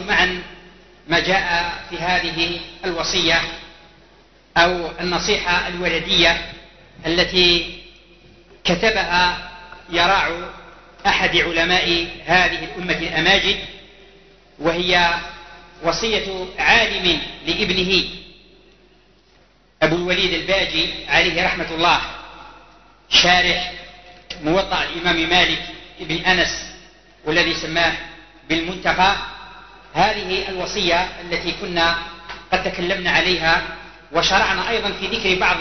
معا ما جاء في هذه الوصية أو النصيحة الولدية التي كتبها يراع أحد علماء هذه الأمة الأماجد، وهي وصية عالم لابنه أبو الوليد الباجي عليه رحمة الله، شارح موطأ الإمام مالك بن أنس والذي سماه بالمنتقى. هذه الوصية التي كنا قد تكلمنا عليها وشرعنا أيضا في ذكر بعض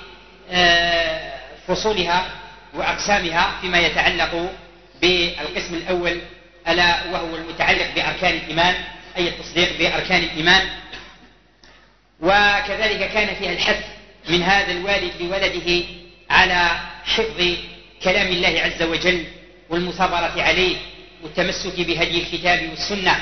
فصولها وأقسامها فيما يتعلق بالقسم الأول، ألا وهو المتعلق بأركان الإيمان، أي التصديق بأركان الإيمان. وكذلك كان فيها الحث من هذا الوالد لولده على حفظ كلام الله عز وجل والمثابرة عليه والتمسك بهدي الكتاب والسنة،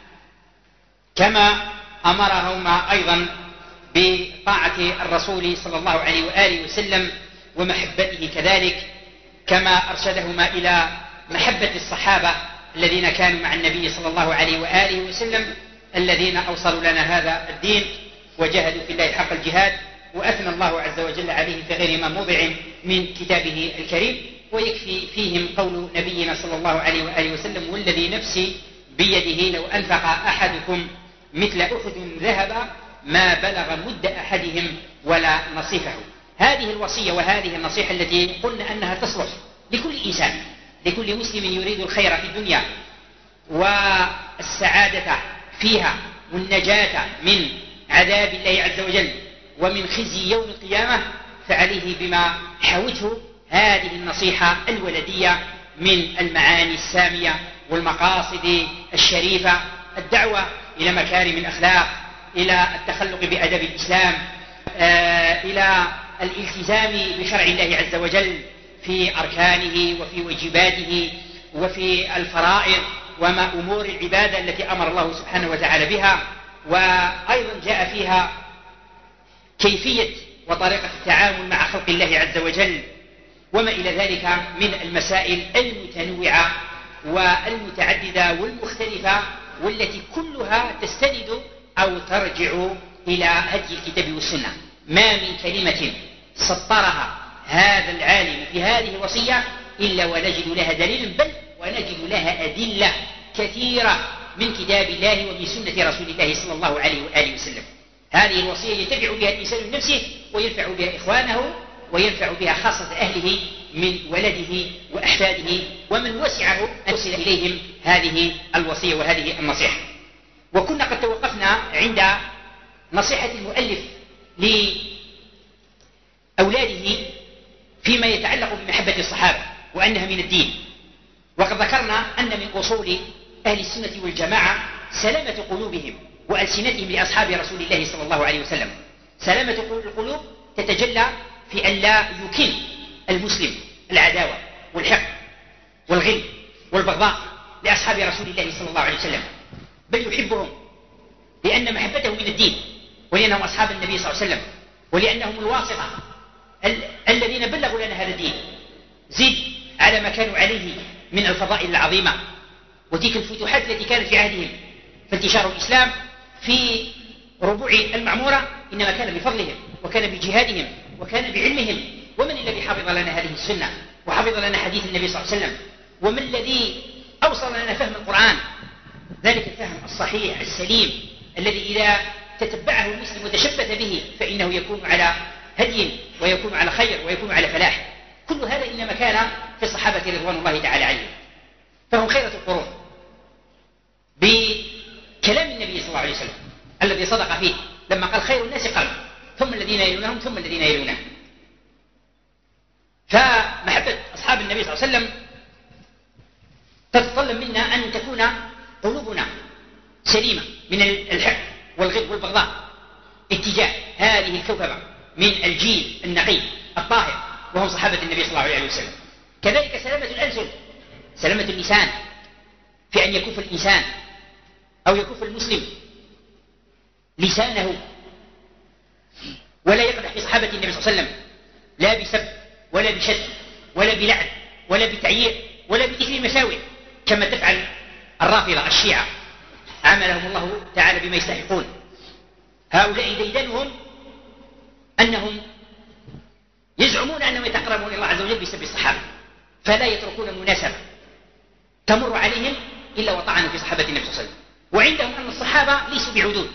كما أمرهما أيضا بطاعة الرسول صلى الله عليه وآله وسلم ومحبته كذلك، كما أرشدهما إلى محبة الصحابة الذين كانوا مع النبي صلى الله عليه وآله وسلم الذين أوصلوا لنا هذا الدين وجاهدوا في الله حق الجهاد، وأثنى الله عز وجل عليه في غير ما موضع من كتابه الكريم. ويكفي فيهم قول نبينا صلى الله عليه وآله وسلم: والذي نفسي بيده لو أنفق أحدكم مثل أحد ذهب ما بلغ مد أحدهم ولا نصيفه. هذه الوصية وهذه النصيحة التي قلنا أنها تصلح لكل إنسان، لكل مسلم يريد الخير في الدنيا والسعادة فيها والنجاة من عذاب الله عز وجل ومن خزي يوم القيامة، فعليه بما حوته هذه النصيحة الولدية من المعاني السامية والمقاصد الشريفة، الدعوة إلى مكارم الأخلاق، إلى التخلق بأدب الإسلام، إلى الالتزام بشرع الله عز وجل في أركانه وفي واجباته وفي الفرائض وما أمور العبادة التي أمر الله سبحانه وتعالى بها. وأيضا جاء فيها كيفية وطريقة التعامل مع خلق الله عز وجل وما إلى ذلك من المسائل المتنوعة والمتعددة والمختلفة، والتي كلها تستند أو ترجع إلى هدي الكتاب والسنة. ما من كلمة سطرها هذا العالم في هذه الوصية إلا ونجد لها دليل، بل ونجد لها أدلة كثيرة من كتاب الله ومن سنة رسول الله صلى الله عليه وآله وسلم. هذه الوصية يتبع بها الإنسان من نفسه وينفع بها إخوانه وينفع بها خاصة أهله من ولده وأحفاده ومن وسعه أن يصل إليهم هذه الوصية وهذه النصيحة. وكنا قد توقفنا عند نصيحة المؤلف لأولاده فيما يتعلق بمحبة الصحابة وأنها من الدين، وقد ذكرنا أن من أصول أهل السنة والجماعة سلامة قلوبهم وألسنتهم لأصحاب رسول الله صلى الله عليه وسلم. سلامة القلوب تتجلى في أن لا يكن المسلم العداوة والحقد والغل والبغضاء لأصحاب رسول الله صلى الله عليه وسلم، بل يحبهم لأن محبته من الدين، ولأنهم أصحاب النبي صلى الله عليه وسلم، ولأنهم الواسطة الذين بلغوا لنا هذا الدين. زد على ما كانوا عليه من الفضائل العظيمة وتلك الفتوحات التي كانت في عهدهم، فانتشار الإسلام في ربوع المعمورة إنما كان بفضلهم وكان بجهادهم وكان بعلمهم. ومن الذي حفظ لنا هذه السنة وحفظ لنا حديث النبي صلى الله عليه وسلم؟ ومن الذي أوصل لنا فهم القرآن؟ ذلك الفهم الصحيح السليم الذي إذا تتبعه المسلم وتشبث به فإنه يكون على هدي ويكون على خير ويكون على فلاح. كل هذا إنما كان في الصحابة رضوان الله تعالى عليهم، فهم خيرة القرون بكلام النبي صلى الله عليه وسلم الذي صدق فيه لما قال: خير الناس قرن ثم الذين يلونهم ثم الذين يلونهم. فمحبة أصحاب النبي صلى الله عليه وسلم تتطلب منا أن تكون قلوبنا سليمة من الحقد والغضب والبغضاء اتجاه هذه الكوكبة من الجيل النقي الطاهر وهم صحابة النبي صلى الله عليه وسلم. كذلك سلامة الألسن، سلامة اللسان في أن يكف الإنسان أو يكف المسلم لسانه ولا يقدح في صحابة النبي صلى الله عليه وسلم، لا بسب ولا بشد ولا بلعن ولا بتعيير ولا بذكر المساوئ كما تفعل الرافضة الشيعة عاملهم الله تعالى بما يستحقون. هؤلاء ديدنهم أنهم يزعمون أنهم يتقربون إلى الله عز وجل بسبب الصحابة، فلا يتركون مناسبة تمر عليهم إلا وطعنوا في صحابة النبي صلى الله عليه وسلم. وعندهم أن الصحابة ليسوا بعدود،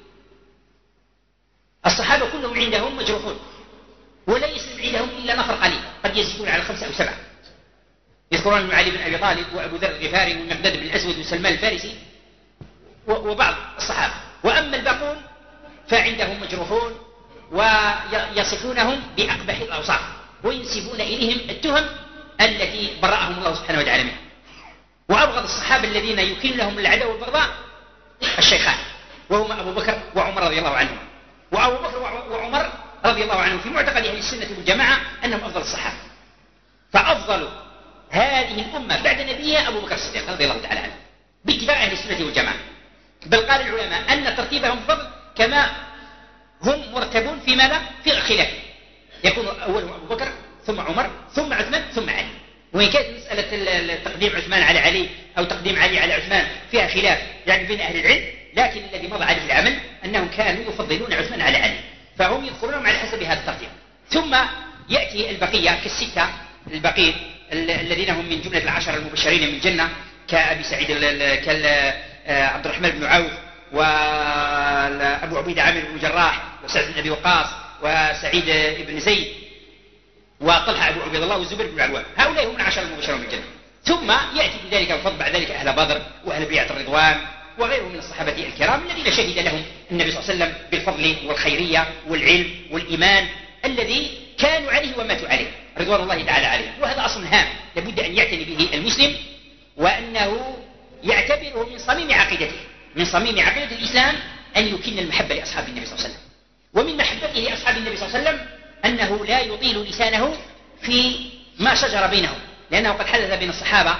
الصحابة كلهم عندهم مجروحون، ولا يسلم عندهم إلا نفر قليل قد يزيدون على 5 أو 7. يذكرون أن علي بن أبي طالب وأبو ذر الغفاري والمقداد بن الأسود وسلمان الفارسي وبعض الصحابة. وأما الباقون فعندهم مجروحون ويصفونهم بأقبح الأوصاف وينسبون إليهم التهم التي برأهم الله سبحانه وتعالى منها. وأبغض الصحابة الذين يكن لهم العداوة والبغضاء الشيخان، وهما أبو بكر وعمر رضي الله عنهم. وأبو بكر وعمر رضي الله عنهم في معتقد أهل السنة والجماعة أنهم أفضل الصحابة، فأفضل هذه الأمة بعد نبيها أبو بكر الصديق رضي الله تعالى عنه باتفاق أهل السنة والجماعة. بل قال العلماء أن ترتيبهم فضل كما هم مرتبون في ماذا؟ في الخلاف، يكون أولهم أبو بكر ثم عمر ثم عثمان ثم علي. وإن كانت مسألة تقديم عثمان على علي أو تقديم علي على عثمان فيها خلاف يعني بين أهل العلم، لكن الذي مضى عليه العمل أنهم كانوا يفضلون عثمان على علي، فهم يذكرونهم على حسب هذا الترتيب. ثم يأتي البقية كالستة البقين الذين هم من جملة العشر المبشرين من الجنة، كأبي سعيد عبد الرحمن بن عوف وأبو عبيدة عامر بن جراح وسعد بن أبي وقاص وسعيد بن زيد وطلحة أبو عبيد الله والزبير بن العوام. هؤلاء هم العشر المبشرون من الجنة. ثم يأتي بذلك الفضل بعد ذلك أهل بدر وأهل بيعة الرضوان وغيرهم من الصحابة الكرام الذين شهد لهم النبي صلى الله عليه وسلم بالفضل والخيرية والعلم والإيمان الذي كانوا عليه وماتوا عليه رضوان الله تعالى عليه. وهذا أصل هام لابد أن يعتني به المسلم، وأنه يعتبره من صميم عقيدته، من صميم عقيدة الإسلام أن يكن المحبة لأصحاب النبي صلى الله عليه وسلم. ومن محبته لأصحاب النبي صلى الله عليه وسلم أنه لا يطيل لسانه في ما شجر بينهم، لأنه قد حدث بين الصحابة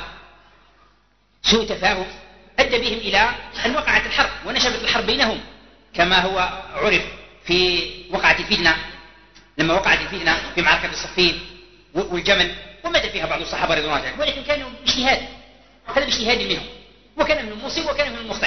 سوء تفاهم أدى بهم إلى أن وقعت الحرب ونشبت الحرب بينهم، كما هو عرف في وقعة الفتنة، لما وقعت الفتنة في معركة الصفين والجمل ومات فيها بعض الصحابة رضوان الله عنهم، ولكن كانوا باجتهاد، هذا باجتهاد منهم، وكان من المصيب وكان من المخطئ.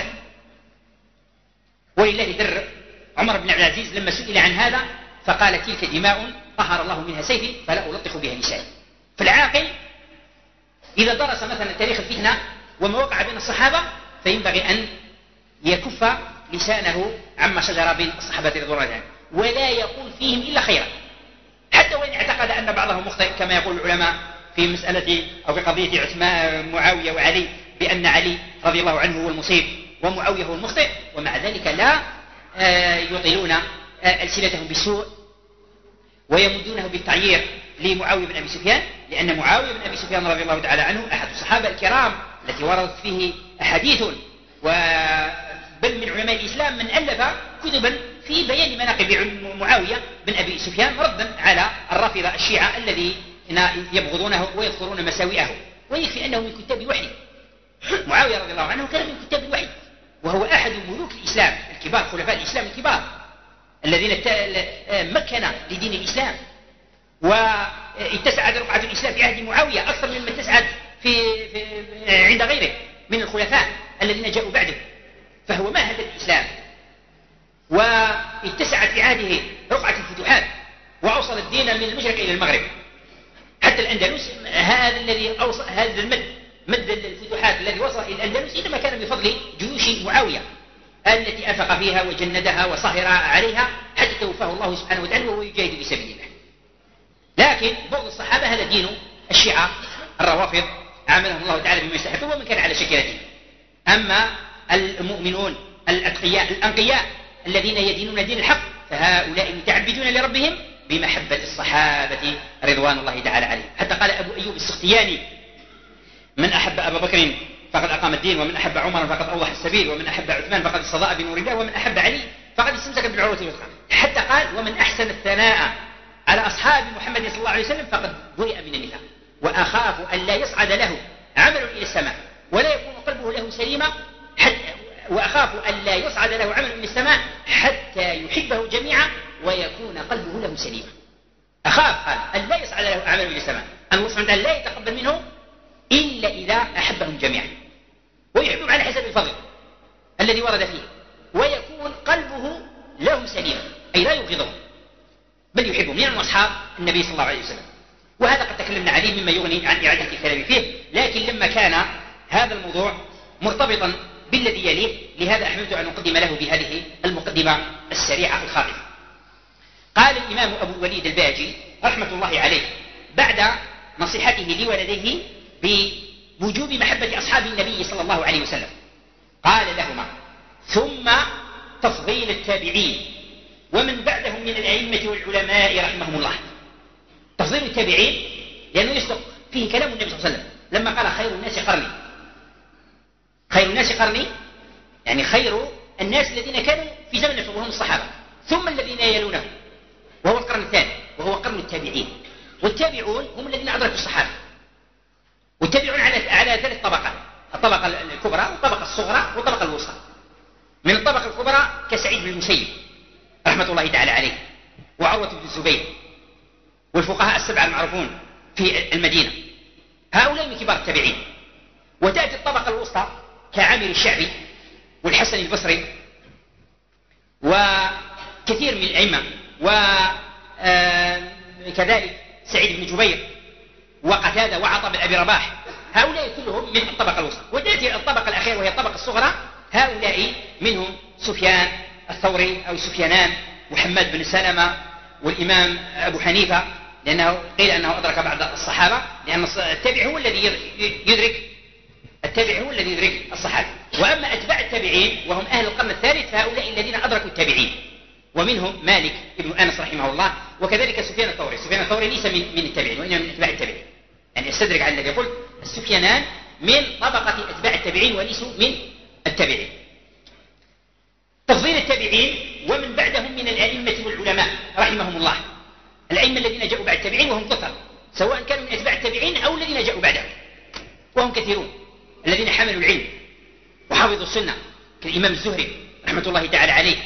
ولله در عمر بن عبد العزيز لما سئل عن هذا فقال: تلك دماء طهر الله منها سيفي فلا ألطخ بها لساني. فالعاقل إذا درس مثلا تاريخ الفتنة وما وقع بين الصحابة فينبغي أن يكف لسانه عما شجر بين الصحابة رضوان الله عنهم، ولا يقول فيهم إلا خيرا، حتى وإن اعتقد أن بعضهم مخطئ، كما يقول العلماء في مسألة أو في قضية عثمان معاوية وعلي بأن علي رضي الله عنه هو المصيب ومعاوية هو المخطئ، ومع ذلك لا يطيلون ألسنتهم بالسوء ويمدونه بالتعيير لمعاوية بن أبي سفيان، لأن معاوية بن أبي سفيان رضي الله تعالى عنه أحد الصحابة الكرام التي وردت فيه أحاديث، بل من علماء الإسلام من ألف كتبا في بيان مناقب معاوية بن أبي سفيان ردا على الرافضة الشيعة الذين يبغضونه ويذكرون مساوئه. ويكفي أنه من كتاب الوحي، معاوية رضي الله عنه كان من كتاب الوحي، وهو أحد ملوك الإسلام الكبار، خلفاء الإسلام الكبار الذين مكن لدين الإسلام، واتسعت رقعة الإسلام في عهد معاوية أكثر مما اتسعت عند غيره من الخلفاء الذين جاءوا بعده، فهو مهد الإسلام واتسعت في عهده رقعة الفتوحات وأوصل الدين من المشرق إلى المغرب حتى الأندلس. هذا الذي أوصل هذا مد الفتوحات الذي وصل إلى الأندلس إنما كان بفضل جيوش معاوية التي أنفق فيها وجندها وصهر عليها حتى توفاه الله سبحانه وتعالى وهو يجاهد في سبيل الله. لكن بغض الصحابة هذا دين الشيعة الروافض عاملهم الله تعالى بما يستحقون ومن كان على شكلته. أما المؤمنون الأتقياء الأنقياء الذين يدينون دين الحق فهؤلاء متعبدون لربهم بمحبة الصحابة رضوان الله تعالى عليهم. حتى قال أبو أيوب السختياني: من أحب أبا بكر فقد أقام الدين، ومن أحب عمر فقد أوضح السبيل، ومن أحب عثمان فقد استضاء بنور الله، ومن أحب علي فقد استمسك بالعروة الوثقى. حتى قال: ومن أحسن الثناء على أصحاب محمد صلى الله عليه وسلم فقد برئ من النفاق، وأخاف أن لا يصعد له عمل إلى السماء ولا يكون قلبه له سليما، وأخاف أن لا يصعد له عمل إلى السماء حتى يحبه جميعا ويكون قلبه له سليما. أخاف قال أن لا يصعد له عمل إلى السماء، أن الله سبحانه وتعالى لا يتقبل منه إلا إذا أحبهم جميعا ويحبهم على حسب الفضل. الذي ورد فيه، ويكون قلبه لهم سليما، أي لا يبغضهم بل يحبهم، لأنهم أصحاب النبي صلى الله عليه وسلم. وهذا قد تكلمنا عليه مما يغني عن إعادة الكلام فيه، لكن لما كان هذا الموضوع مرتبطا بالذي يليه، لهذا أحببت أن أقدم له بهذه المقدمة السريعة الخاطفة. قال الإمام أبو الوليد الباجي رحمة الله عليه بعد نصيحته لولديه بوجوب محبة أصحاب النبي صلى الله عليه وسلم، قال لهما: ثم تفضيل التابعين ومن بعدهم من الأئمة والعلماء رحمهم الله. تفضيل التابعين لأنه يصدق فيه كلام النبي صلى الله عليه وسلم لما قال: خير الناس قرني. خير الناس قرني يعني خير الناس الذين كانوا في زمن النبي وهم الصحابة، ثم الذين يلونهم وهو القرن الثاني وهو قرن التابعين. والتابعون هم الذين أدركوا الصحابة، والتابعون على ثلاث طبقات: الطبقة الكبرى والطبقة الصغرى والطبقة الوسطى. من الطبقة الكبرى كسعيد بن المسيب رحمة الله تعالى عليه، وعروة بن الزبير، والفقهاء السبعة المعروفون في المدينة، هؤلاء من كبار التابعين. وتأتي الطبقة الوسطى كعامر الشعبي والحسن البصري وكثير من الأئمة، وكذلك سعيد بن جبير وقتادة وعطاء بن أبي رباح، هؤلاء كلهم من الطبقة الوسطى. وتأتي الطبقة الأخيرة وهي الطبقة الصغرى، هؤلاء منهم سفيان الثوري أو سفيانان وحماد بن سلمة والإمام أبو حنيفة، لأنه قيل أنه أدرك بعض الصحابة، لأن التابع هو الذي يدرك الصحابة. وأما أتباع التابعين وهم أهل القرن الثالث فهؤلاء الذين أدركوا التابعين، ومنهم مالك بن أنس رحمه الله، وكذلك سفيان الثوري. سفيان الثوري ليس من التابعين وإنما من أتباع التابعين، يعني استدرك على الذي قلت، السفيانان من طبقة أتباع التابعين وليسوا من التابعين. تفضيل التابعين ومن بعدهم من الأئمة والعلماء رحمهم الله، الأئمة الذين جاءوا بعد التابعين وهم كثر، سواء كانوا من أتباع التابعين أو الذين جاءوا بعدهم وهم كثيرون، الذين حملوا العلم وحفظوا السنة، كالإمام الزهري رحمة الله تعالى عليه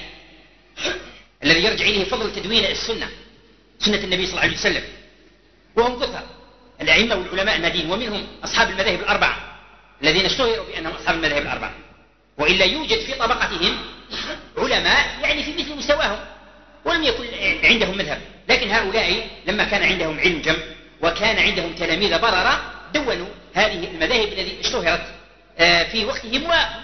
الذي يرجع إليه فضل تدوين السنة، سنة النبي صلى الله عليه وسلم، وهم كثر الأئمة والعلماء المدين. ومنهم أصحاب المذاهب الأربعة الذين اشتهروا بأنهم أصحاب المذاهب الأربعة، وإلا يوجد في طبقتهم علماء يعني في مثل مستواهم ولم يكن عندهم مذهب، لكن هؤلاء لما كان عندهم علم جم وكان عندهم تلاميذ بررة دونوا هذه المذاهب التي اشتهرت في وقتهم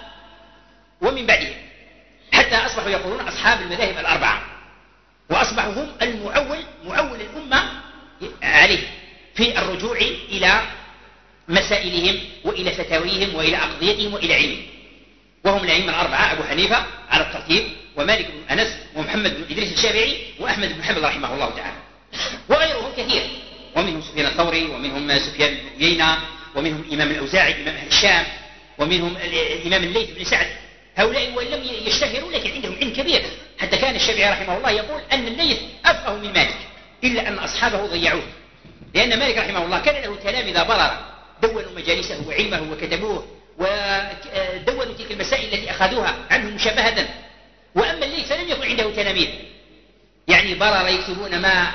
ومن بعدهم، حتى أصبحوا يقولون أصحاب المذاهب الأربعة، وأصبحوا هم معول الأمة عليه في الرجوع إلى مسائلهم وإلى فتاويهم وإلى أقضيتهم وإلى علمهم. وهم الأئمة الأربعة: أبو حنيفة على الترتيب، ومالك بن أنس، ومحمد بن إدريس الشافعي، وأحمد بن حنبل رحمه الله تعالى، وغيرهم كثير، ومنهم سفيان الثوري، ومنهم سفيان بن عيينة، ومنهم الإمام الأوزاعي إمام أهل الشام، ومنهم الإمام الليث بن سعد. هؤلاء وإن لم يشتهروا لكن عندهم علم كبير، حتى كان الشافعي رحمه الله يقول أن الليث أفقه من مالك، إلا أن أصحابه ضيعوه، لأن مالك رحمه الله كان له تلاميذ بررة دونوا مجالسه وعلمه وكتبوه ودونوا تلك المسائل التي أخذوها عنه مشابهة. وأما الليث فلم يكن عنده تلاميذ يعني بررة يكتبون ما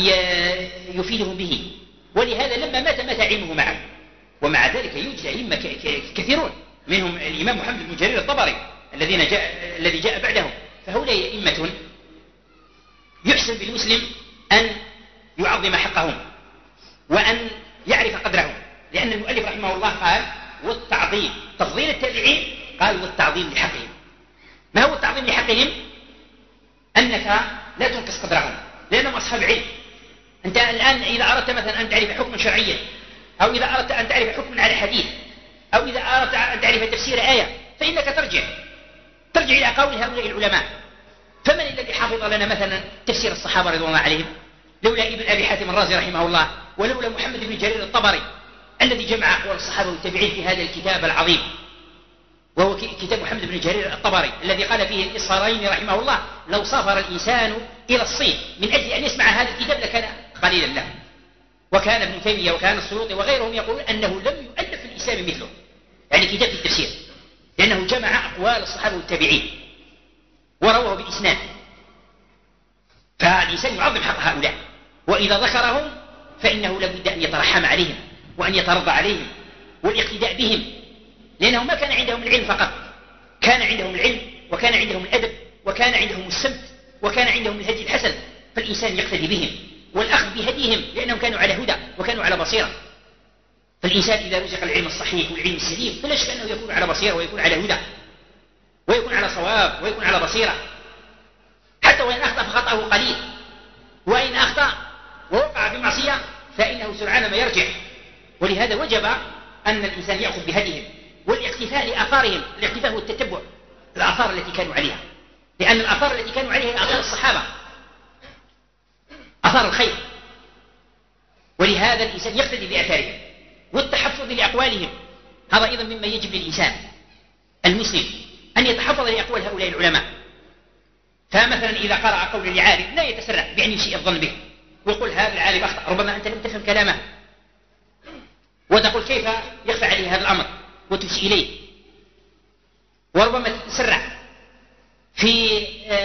يفيدهم به، ولهذا لما مات علمه معه. ومع ذلك يوجد أئمة كثيرون، منهم الإمام محمد بن جرير الطبري الذي جاء بعدهم. فهؤلاء أئمة يحسن بالمسلم أن يعظم حقهم وأن يعرف قدرهم، لأن المؤلف رحمه الله قال: والتعظيم، تفضيل التابعين، قال: والتعظيم لحقهم. ما هو التعظيم لحقهم؟ أنك لا تنقص قدرهم، لأنهم أصحاب علم. أنت الآن إذا أردت مثلا أن تعرف حكما شرعيا، أو إذا أردت أن تعرف حكما على حديث، أو إذا أردت أن تعرف تفسير آية، فإنك ترجع إلى قول هؤلاء العلماء. فمن الذي حافظ لنا مثلا تفسير الصحابة رضوان الله عليهم؟ لولا ابن أبي حاتم الرازي رحمه الله، ولولا محمد بن جرير الطبري الذي جمع أقوال الصحابة والتابعين في هذا الكتاب العظيم، وهو كتاب محمد بن جرير الطبري الذي قال فيه الإصفارين رحمه الله: لو سافر الإنسان إلى الصين من أجل أن يسمع هذا الكتاب لكان قليلا له. وكان ابن تيمية وكان السيوطي وغيرهم يقولون أنه لم يؤلف في الإسلام مثله، يعني كتاب في التفسير، لأنه جمع أقوال الصحابة والتابعين ورواه بإسناد. فالإنسان يعظم حق هؤلاء، وإذا ذكرهم فإنه لابد أن يترحم عليهم وأن يترضى عليهم والاقتداء بهم، لأنه ما كان عندهم العلم فقط، كان عندهم العلم، وكان عندهم الأدب، وكان عندهم السمت، وكان عندهم الهدي الحسن، فالإنسان يقتدي بهم والأخذ بهديهم لأنهم كانوا على هدى وكانوا على بصيرة. فالإنسان إذا رزق العلم الصحيح والعلم السليم فلا شك أنه يكون على بصيرة ويكون على هدى ويكون على صواب ويكون على بصيرة، حتى وإن أخطأ فخطأه قليل، وإن أخطأ ووقع في معصية فإنه سرعان ما يرجع. ولهذا وجب أن الإنسان يأخذ بهديهم والاقتفاء لآثارهم. الاقتفاء هو التتبع الآثار التي كانوا عليها، لأن الآثار التي كانوا عليها هي آثار الصحابة، آثار الخير. ولهذا الإنسان يقتدي بآثارهم والتحفظ لأقوالهم. هذا أيضا مما يجب للإنسان المسلم أن يتحفظ لأقوال هؤلاء العلماء. فمثلا إذا قرأ قول لعالم لا يتسرع بأن يسيء الظن به ويقول هذا العالم أخطأ، ربما أنت لم تفهم كلامه وتقول كيف يخفى عليه هذا الأمر وتسيء إليه، وربما تتسرع في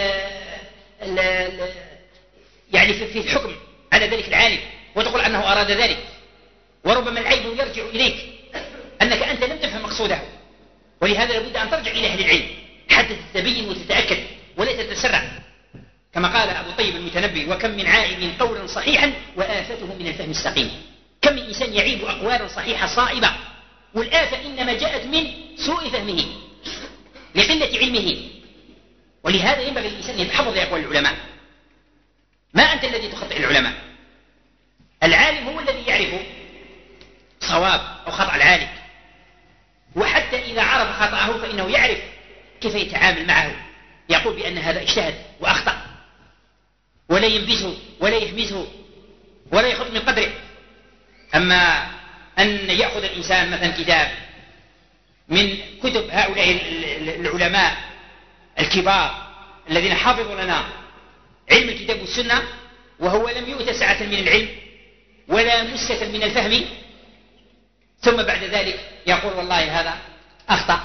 يعني في الحكم على ذلك العالم وتقول أنه أراد ذلك، وربما العيب يرجع إليك أنك أنت لم تفهم مقصوده. ولهذا لابد أن ترجع إلى أهل العلم حتى تتبين وتتأكد ولا تتسرع، كما قال أبو طيب المتنبي: وكم من عائب قولا صحيحا وآفته من الفهم السقيم. كم من إنسان يعيب أقوالا صحيحة صائبة، والآفة إنما جاءت من سوء فهمه لقلة علمه. ولهذا ينبغي الإنسان يتحفظ لأقوال العلماء. ما أنت الذي تخطئ العلماء، العالم هو الذي يعرف صواب أو خطأ العالم، وحتى إذا عرف خطأه فإنه يعرف كيف يتعامل معه، يقول بأن هذا اجتهد وأخطأ، ولا ينبذه ولا يهمزه ولا يخط من قدره. أما أن يأخذ الإنسان مثلا كتاب من كتب هؤلاء العلماء الكبار الذين حافظوا لنا علم الكتاب والسنة وهو لم يؤت سعة من العلم ولا مسكة من الفهم، ثم بعد ذلك يقول والله هذا أخطأ،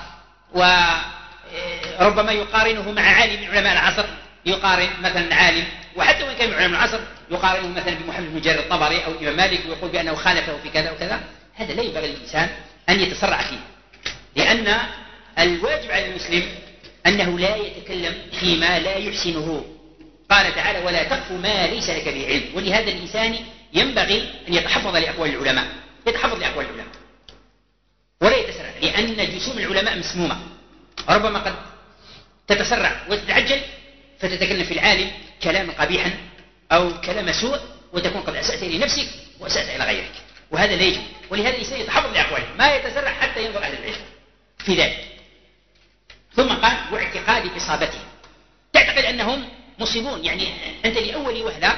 وربما يقارنه مع عالم من علماء العصر، يقارن مثلا عالم وحتى وإن كان من علماء العصر يقارنه مثلا بمحمد بن جرير الطبري أو الإمام مالك ويقول بأنه خالفه في كذا وكذا. هذا لا ينبغي للإنسان أن يتسرع فيه، لأن الواجب على المسلم أنه لا يتكلم فيما لا يحسنه. قال تعالى: ولا تقف ما ليس لك به علم. ولهذا الإنسان ينبغي أن يتحفظ لأقوال العلماء، يتحفظ لأقوال العلماء ولا يتسرع، لأن جسوم العلماء مسمومة، ربما قد تتسرع وتتعجل فتتكلم في العالم كلاما قبيحا أو كلام سوء وتكون قد أسأت لنفسك وأسأت إلى غيرك، وهذا لا يجب. ولهذا الإنسان يتحفظ لأقواله، ما يتسرع حتى ينظر أهل العلم في ذلك. ثم قال: واعتقاد إصابته، تعتقد أنهم مصيبون. يعني أنت لأول وهلة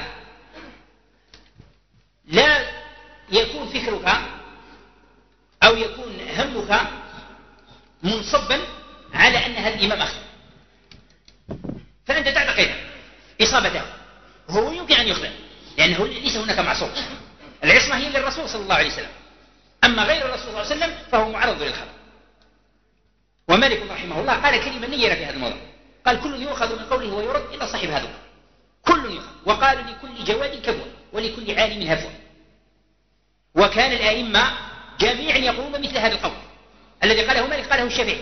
لا يكون فكرك أو يكون همك منصبا على أن هذا الإمام أخطأ، فأنت تعتقد إصابته، هو يمكن أن يخطئ لأنه ليس هناك معصوم، العصمة هي للرسول صلى الله عليه وسلم، أما غير الرسول صلى الله عليه وسلم فهو معرض للخطأ. ومالك رحمه الله قال كلمة نيرة في هذا الموضوع، قال: كل يؤخذ من قوله ويرد إلا صاحب هذا، كل يؤخذ. وقال: لكل جواد كبوة ولكل عالم هفوة. وكان الآئمة جميعا يقولون مثل هذا القول الذي قاله مالك قاله الشافعي،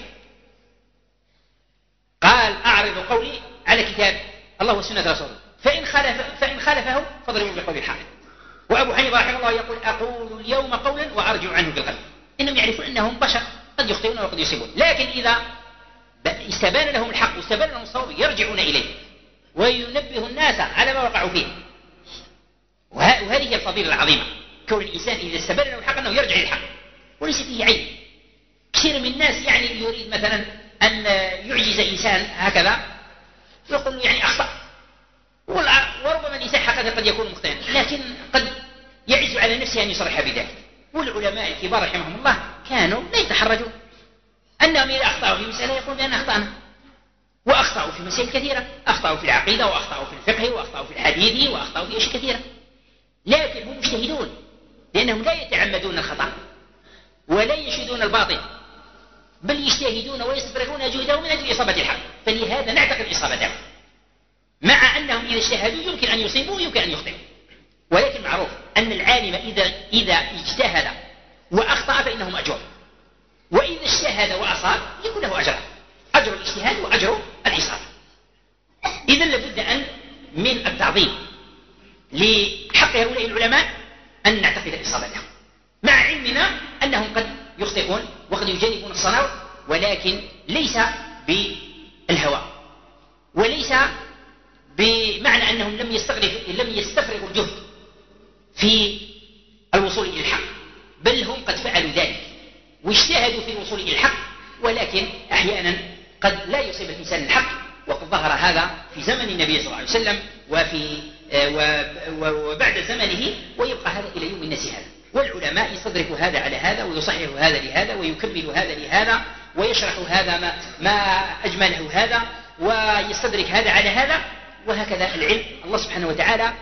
قال: أعرض قولي على كتاب الله وسنة رسوله، فإن خالفه فاضربوا بقول الحق. وأبو حنيفة رحمه الله يقول: أقول اليوم قولا وأرجع عنه بالقلب. إنهم يعرفون أنهم بشر قد يخطئون وقد يصيبون، لكن إذا استبان لهم الحق واستبان لهم الصواب يرجعون إليه وينبه الناس على ما وقعوا فيه. وهذه هي الفضيلة العظيمة، كون الإنسان إذا استبان له الحق أنه يرجع إلى الحق وليس فيه عيب. كثير من الناس يعني يريد مثلا أن يعجز إنسان هكذا يقول له يعني أخطأ، وربما الإنسان حقيقة قد يكون مخطئا لكن قد يعز على نفسه أن يصرح بذلك. والعلماء الكبار رحمهم الله كانوا لا يتحرجون أنهم إذا أخطأوا في مسألة يقول بأن أخطأنا، وأخطأوا في مسائل كثيرة، أخطأوا في العقيدة وأخطأوا في الفقه وأخطأوا في الحديث وأخطأوا في أشياء كثيرة، لكن هم مجتهدون لأنهم لا يتعمدون الخطأ ولا ينشدون الباطل، بل يجتهدون ويستفرغون جهدهم من أجل إصابة الحق، فلهذا نعتقد إصابتهم، مع أنهم إذا اجتهدوا يمكن أن يصيبوا ويمكن أن يخطئوا. ولكن معروف أن العالم إذا اجتهد وأخطأ فإنه مأجور، وإذا اجتهد وأصاب يكون له أجر أجر الاجتهاد وأجر الإصابة. إذن لابد أن من التعظيم لحق هؤلاء العلماء أن نعتقد الإصابة لهم، مع علمنا أنهم قد يخطئون وقد يجانبون الصواب، ولكن ليس بالهوى، وليس بمعنى أنهم لم يستفرغوا الجهد في الوصول إلى الحق، بل هم قد فعلوا ذلك واجتهدوا في الوصول إلى الحق، ولكن أحيانا قد لا يصيب الإنسان الحق، وقد ظهر هذا في زمن النبي صلى الله عليه وسلم وبعد زمنه، ويبقى هذا إلى يوم الناس هذا. والعلماء يستدركوا هذا على هذا، ويصحح هذا لهذا، ويكمل هذا لهذا، ويشرح هذا ما أجمله هذا، ويستدرك هذا على هذا، وهكذا العلم الله سبحانه وتعالى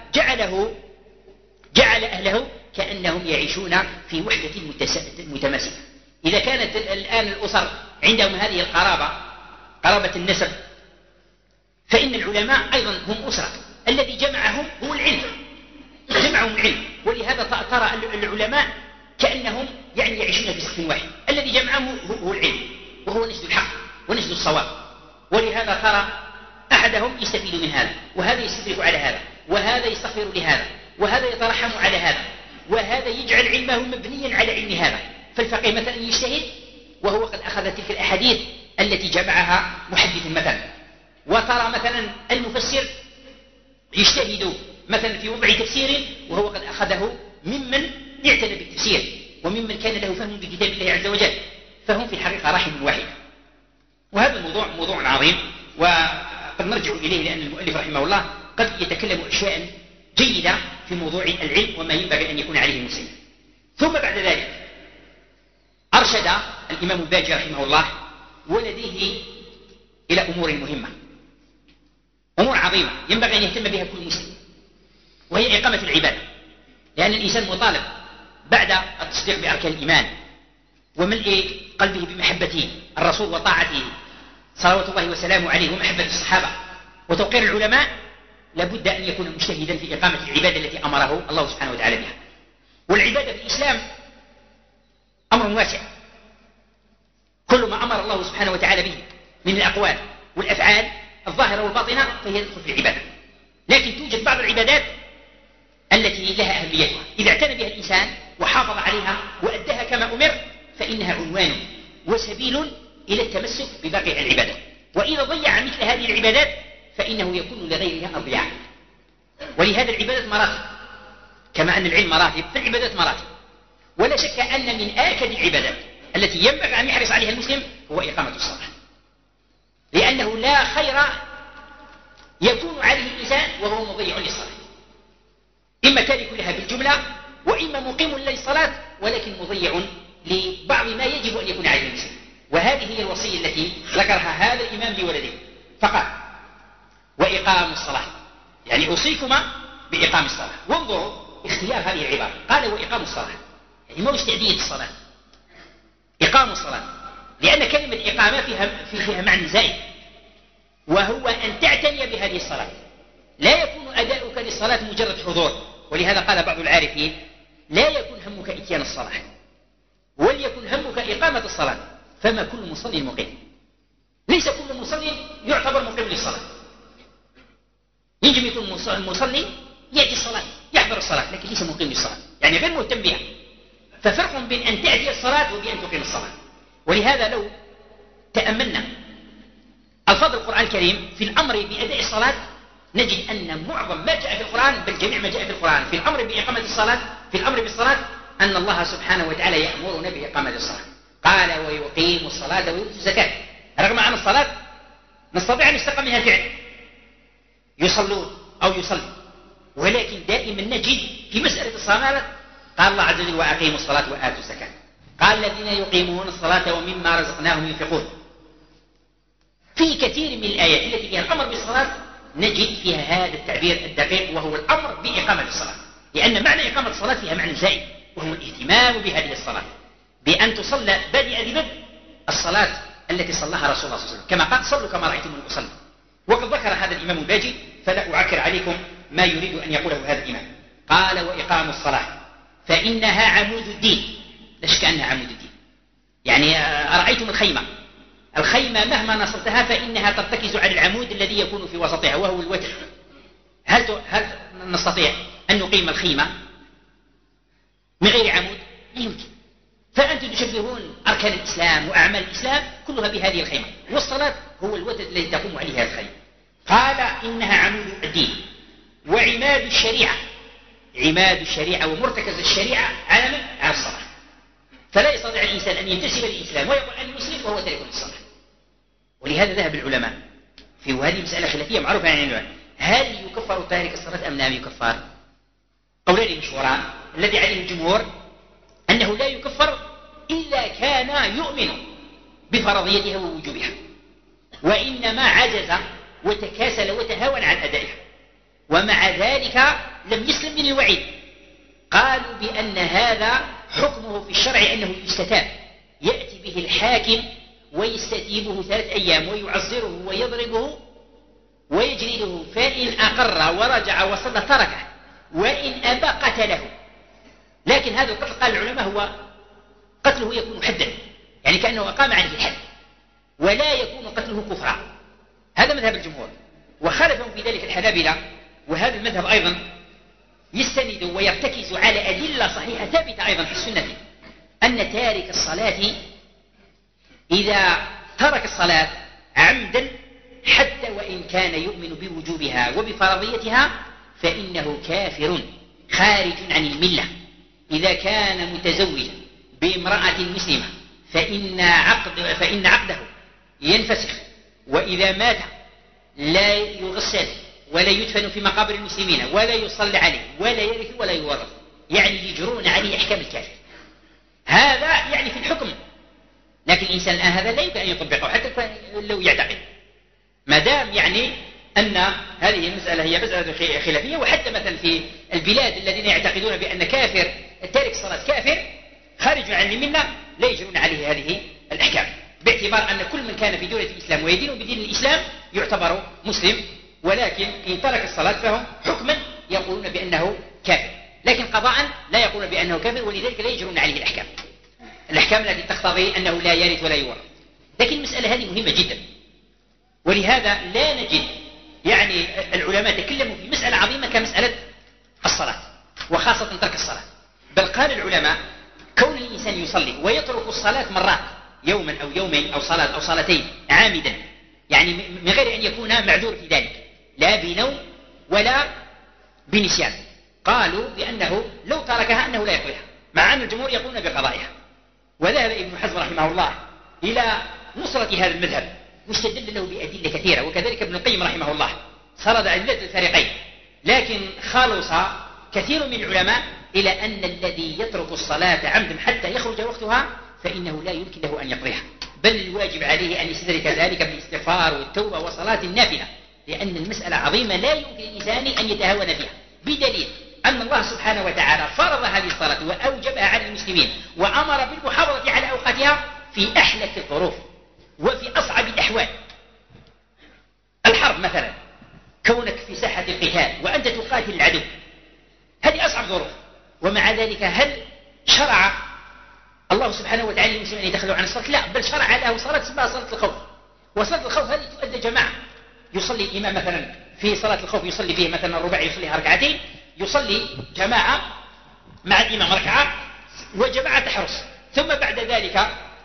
جعل أهله كأنهم يعيشون في وحدة متماسكة. إذا كانت الآن الأسر عندهم هذه القرابة، قرابة النسب، فإن العلماء أيضا هم أسرة، الذي جمعهم هو العلم، جمعهم العلم. ولهذا ترى العلماء كأنهم يعيشون في سقف واحد، الذي جمعهم هو العلم، وهو نشد الحق ونشد الصواب. ولهذا ترى أحدهم يستفيد من هذا، وهذا يستدرك على هذا، وهذا يستغفر لهذا، وهذا يترحم على هذا، وهذا يجعل علمه مبنيا على علم هذا. فالفقيه مثلا يجتهد وهو قد أخذ تلك الأحاديث التي جمعها محدث مثلا، وترى مثلا المفسر يجتهد مثلا في وضع تفسير وهو قد أخذه ممن اعتنى بالتفسير وممن كان له فهم بكتاب الله عز وجل، فهم في الحقيقة رحم واحد. وهذا الموضوع موضوع عظيم، وقد نرجع إليه لأن المؤلف رحمه الله قد يتكلم أشياء جيدة في موضوع العلم وما ينبغي أن يكون عليه المسلم. ثم بعد ذلك أرشد الإمام الباجي رحمه الله ولديه إلى أمور مهمة، أمور عظيمة ينبغي أن يهتم بها كل مسلم، وهي إقامة العبادة. لأن الإنسان مطالب بعد التصديق بأركان الإيمان وملء قلبه بمحبة الرسول وطاعته صلوات الله وسلامه عليه ومحبة الصحابة وتوقير العلماء، لابد أن يكون مجتهدا في إقامة العبادة التي أمره الله سبحانه وتعالى بها. والعبادة في الإسلام أمر واسع، كل ما أمر الله سبحانه وتعالى به من الأقوال والأفعال الظاهرة والباطنة فهي تدخل في العبادة. لكن توجد بعض العبادات التي لها أهميتها، إذا اعتنى بها الإنسان وحافظ عليها وأداها كما أمر فإنها عنوان وسبيل إلى التمسك بباقي العبادات. وإذا ضيع مثل هذه العبادات فإنه يكون لغيرها أضياع. ولهذا العبادات مراتب، كما أن العلم مراتب فالعبادات مراتب. ولا شك أن من آكد العبادات التي ينبغي أن يحرص عليها المسلم هو إقامة الصلاة، لأنه لا خير يكون عليه الإنسان وهو مضيع للصلاة، إما تارك لها بالجملة وإما مقيم للصلاة ولكن مضيع لبعض ما يجب أن يكون عليه المسلم. وهذه هي الوصية التي ذكرها هذا الإمام لولده، فقال وإقام الصلاة، يعني أوصيكما بإقام الصلاة. وانظروا اختيار هذه العبارة، قال وإقام الصلاة، يعني ما استعدية الصلاة، إقام الصلاة، لأن كلمة إقامة فيها معنى زائد، وهو أن تعتني بهذه الصلاة، لا يكون أداؤك للصلاة مجرد حضور. ولهذا قال بعض العارفين لا يكون همك إتيان الصلاة وليكن همك إقامة الصلاة، فما كل مصلي مقيم، ليس كل مصلي يعتبر مقيم للصلاة. يجب يكون مصلي يأتي الصلاة يحضر الصلاة لكن ليس مقيم للصلاة، يعني غير مهتم بها. ففرق بين أن تأتي الصلاة وبين تقيم الصلاة. ولهذا لو تأملنا ألفاظ القرآن الكريم في الأمر بأداء الصلاة نجد أن معظم ما جاء في القرآن، بل جميع ما جاء في القرآن في الأمر بإقامة الصلاة، في الأمر بالصلاة، أن الله سبحانه وتعالى يأمرنا بإقامة الصلاة. قال ويقيم الصلاة ويؤتي الزكاة، رغم أن الصلاة نستطيع أن نستقم منها فعل، يصلون أو يصلي، ولكن دائما نجد في مسألة الصلاة قال الله عز وجل وأقيموا الصلاة وآتوا الزكاة، قال الذين يقيمون الصلاة ومما رزقناهم ينفقون. في كثير من الآيات التي فيها الأمر بالصلاة نجد فيها هذا التعبير الدقيق، وهو الأمر بإقامة الصلاة، لأن معنى إقامة الصلاة فيها معنى زائد، وهو الاهتمام بهذه الصلاة، بأن تصلى بادئ الصلاة التي صلاها رسول الله صلى الله عليه وسلم، كما قال صلوا كما رأيتموني أصلي. وقد ذكر هذا الإمام الباجي فلا أعكر عليكم ما يريد أن يقوله هذا الإمام. قال وإقام الصلاة فإنها عمود الدين، لا شك أنها عمود الدين. يعني أرأيتم الخيمة الخيمة مهما نصبتها فإنها ترتكز على العمود الذي يكون في وسطها وهو الوتر. هل نستطيع أن نقيم الخيمة من غير عمود؟ لا يمكن. فأنتم تشبهون أركان الإسلام وأعمال الإسلام كلها بهذه الخيمة، والصلاة هو الوتد الذي تقوم عليها الخيمة. قال إنها عمود الدين وعماد الشريعة. عماد الشريعة ومرتكز الشريعة على من؟ على الصلاة. فلا يستطيع الإنسان أن ينتسب للإسلام ويقول أنه مسلم وهو تارك للصلاة. ولهذا ذهب العلماء في هذه مسألة خلافية معروفة عن العلماء، هل يكفر تارك الصلاة أم لا يكفر؟ قولان مشهوران. الذي عليه الجمهور أنه لا يكفر إلا كان يؤمن بفرضيتها ووجوبها، وإنما عجز وتكاسل وتهاون عن أدائها، ومع ذلك لم يسلم من الوعيد. قالوا بأن هذا حكمه في الشرع أنه يستتاب، يأتي به الحاكم ويستتيبه 3 أيام ويعزره ويضربه ويجلده، فإن أقر ورجع وصلى تركه، وإن أبى قتله. لكن هذا القتل قال العلماء هو قتله يكون حدا، يعني كأنه أقام عليه الحد، ولا يكون قتله كفرا. هذا مذهب الجمهور، وخالفهم في ذلك الحنابلة. وهذا المذهب أيضا يستند ويرتكز على أدلة صحيحة ثابتة أيضا في السنة، أن تارك الصلاة إذا ترك الصلاة عمدا حتى وإن كان يؤمن بوجوبها وبفرضيتها فإنه كافر خارج عن الملة. إذا كان متزوجا بامرأة مسلمة فإن عقده ينفسخ، وإذا مات لا يغسل ولا يدفن في مقابر المسلمين ولا يصلى عليه ولا يرث ولا يورث، يعني يجرون عليه أحكام الكافر. هذا يعني في الحكم، لكن الإنسان الآن هذا لا يمكن أن يطبقه حتى لو يعتقد، ما دام يعني أن هذه المسألة هي مسألة خلافية. وحتى مثلا في البلاد الذين يعتقدون بأن كافر تارك الصلاة كافر خارج عن الملة لا يجرون عليه هذه الأحكام، باعتبار أن كل من كان في دولة الإسلام ويدين بدين الإسلام يعتبر مسلم، ولكن إن ترك الصلاة فهم حكما يقولون بأنه كافر، لكن قضاء لا يقولون بأنه كافر، ولذلك لا يجرون عليه الأحكام التي تقتضي أنه لا يرث ولا يورث. لكن المسألة هذه مهمة جدا، ولهذا لا نجد يعني العلماء تكلموا في مسألة عظيمة كمسألة الصلاة، وخاصة ترك الصلاة. بل قال العلماء كون الإنسان يصلي ويترك الصلاة مرات يوما أو يومين أو صلاة أو صلاتين عامدا، يعني من غير أن يكون معذور في ذلك لا بنوم ولا بنسيان، قالوا بأنه لو تركها أنه لا يقضيها، مع أن الجمهور يقولون بقضائها. وذهب ابن حزم رحمه الله إلى نصرة هذا المذهب واستدل له بأدلة كثيرة، وكذلك ابن القيم رحمه الله سرد أدلة الفريقين. لكن خلص كثير من العلماء إلى أن الذي يترك الصلاة عمدا حتى يخرج وقتها فإنه لا يمكن له أن يقضيها، بل الواجب عليه أن يستدرك ذلك بالاستغفار والتوبة وصلاة النافلة، لأن المسألة عظيمة لا يمكن الإنسان أن يتهاون فيها، بدليل أن الله سبحانه وتعالى فرض هذه الصلاة وأوجبها على المسلمين وأمر بالمحافظة على أوقاتها في أحلك الظروف وفي أصعب الأحوال. الحرب مثلا، كونك في ساحة القتال وأنت تقاتل العدو، هذه أصعب ظروف، ومع ذلك هل شرع الله سبحانه وتعالى للمسلمين أن يدخلوا عن الصلاة؟ لا، بل شرع له صلاة اسمها صلاة الخوف. وصلاة الخوف هذه تؤدى جماعة، يصلي الإمام مثلا في صلاة الخوف يصلي فيه مثلا الرباعي يصليها ركعتين، يصلي جماعة مع الإمام ركعة وجماعة تحرس، ثم بعد ذلك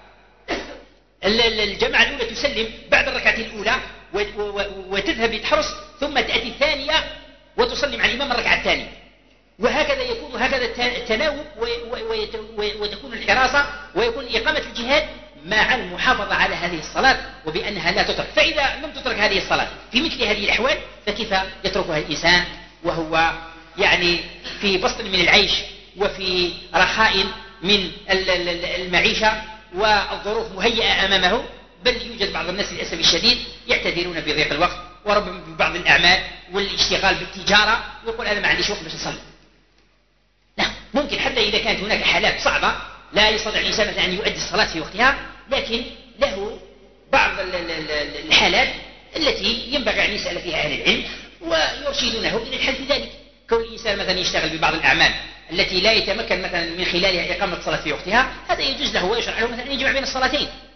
الجماعة الأولى تسلم بعد الركعة الأولى وتذهب لتحرس، ثم تأتي الثانية وتصلي مع الإمام الركعة الثانية، وهكذا يكون هكذا التناوب وتكون الحراسة ويكون إقامة الجهاد مع المحافظة على هذه الصلاة وبأنها لا تترك. فإذا لم تترك هذه الصلاة في مثل هذه الأحوال فكيف يتركها الإنسان وهو يعني في بسط من العيش وفي رخاء من المعيشة والظروف مهيئة أمامه؟ بل يوجد بعض الناس للأسف الشديد يعتذرون بضيق الوقت وربما ببعض الأعمال والاشتغال بالتجارة، ويقول أنا ما عنديش وقت باش أصلي. لا، ممكن حتى إذا كانت هناك حالات صعبة لا يستطيع الإنسان أن يؤدي الصلاة في وقتها، لكن له بعض الحالات التي ينبغي أن يسأل فيها أهل العلم ويرشدونه إلى الحل في ذلك. كون الإنسان مثلا يشتغل ببعض الأعمال التي لا يتمكن مثلا من خلالها إقامة الصلاة في وقتها، هذا يجوز له ويشرع له مثلا أن يجمع بين الصلاتين،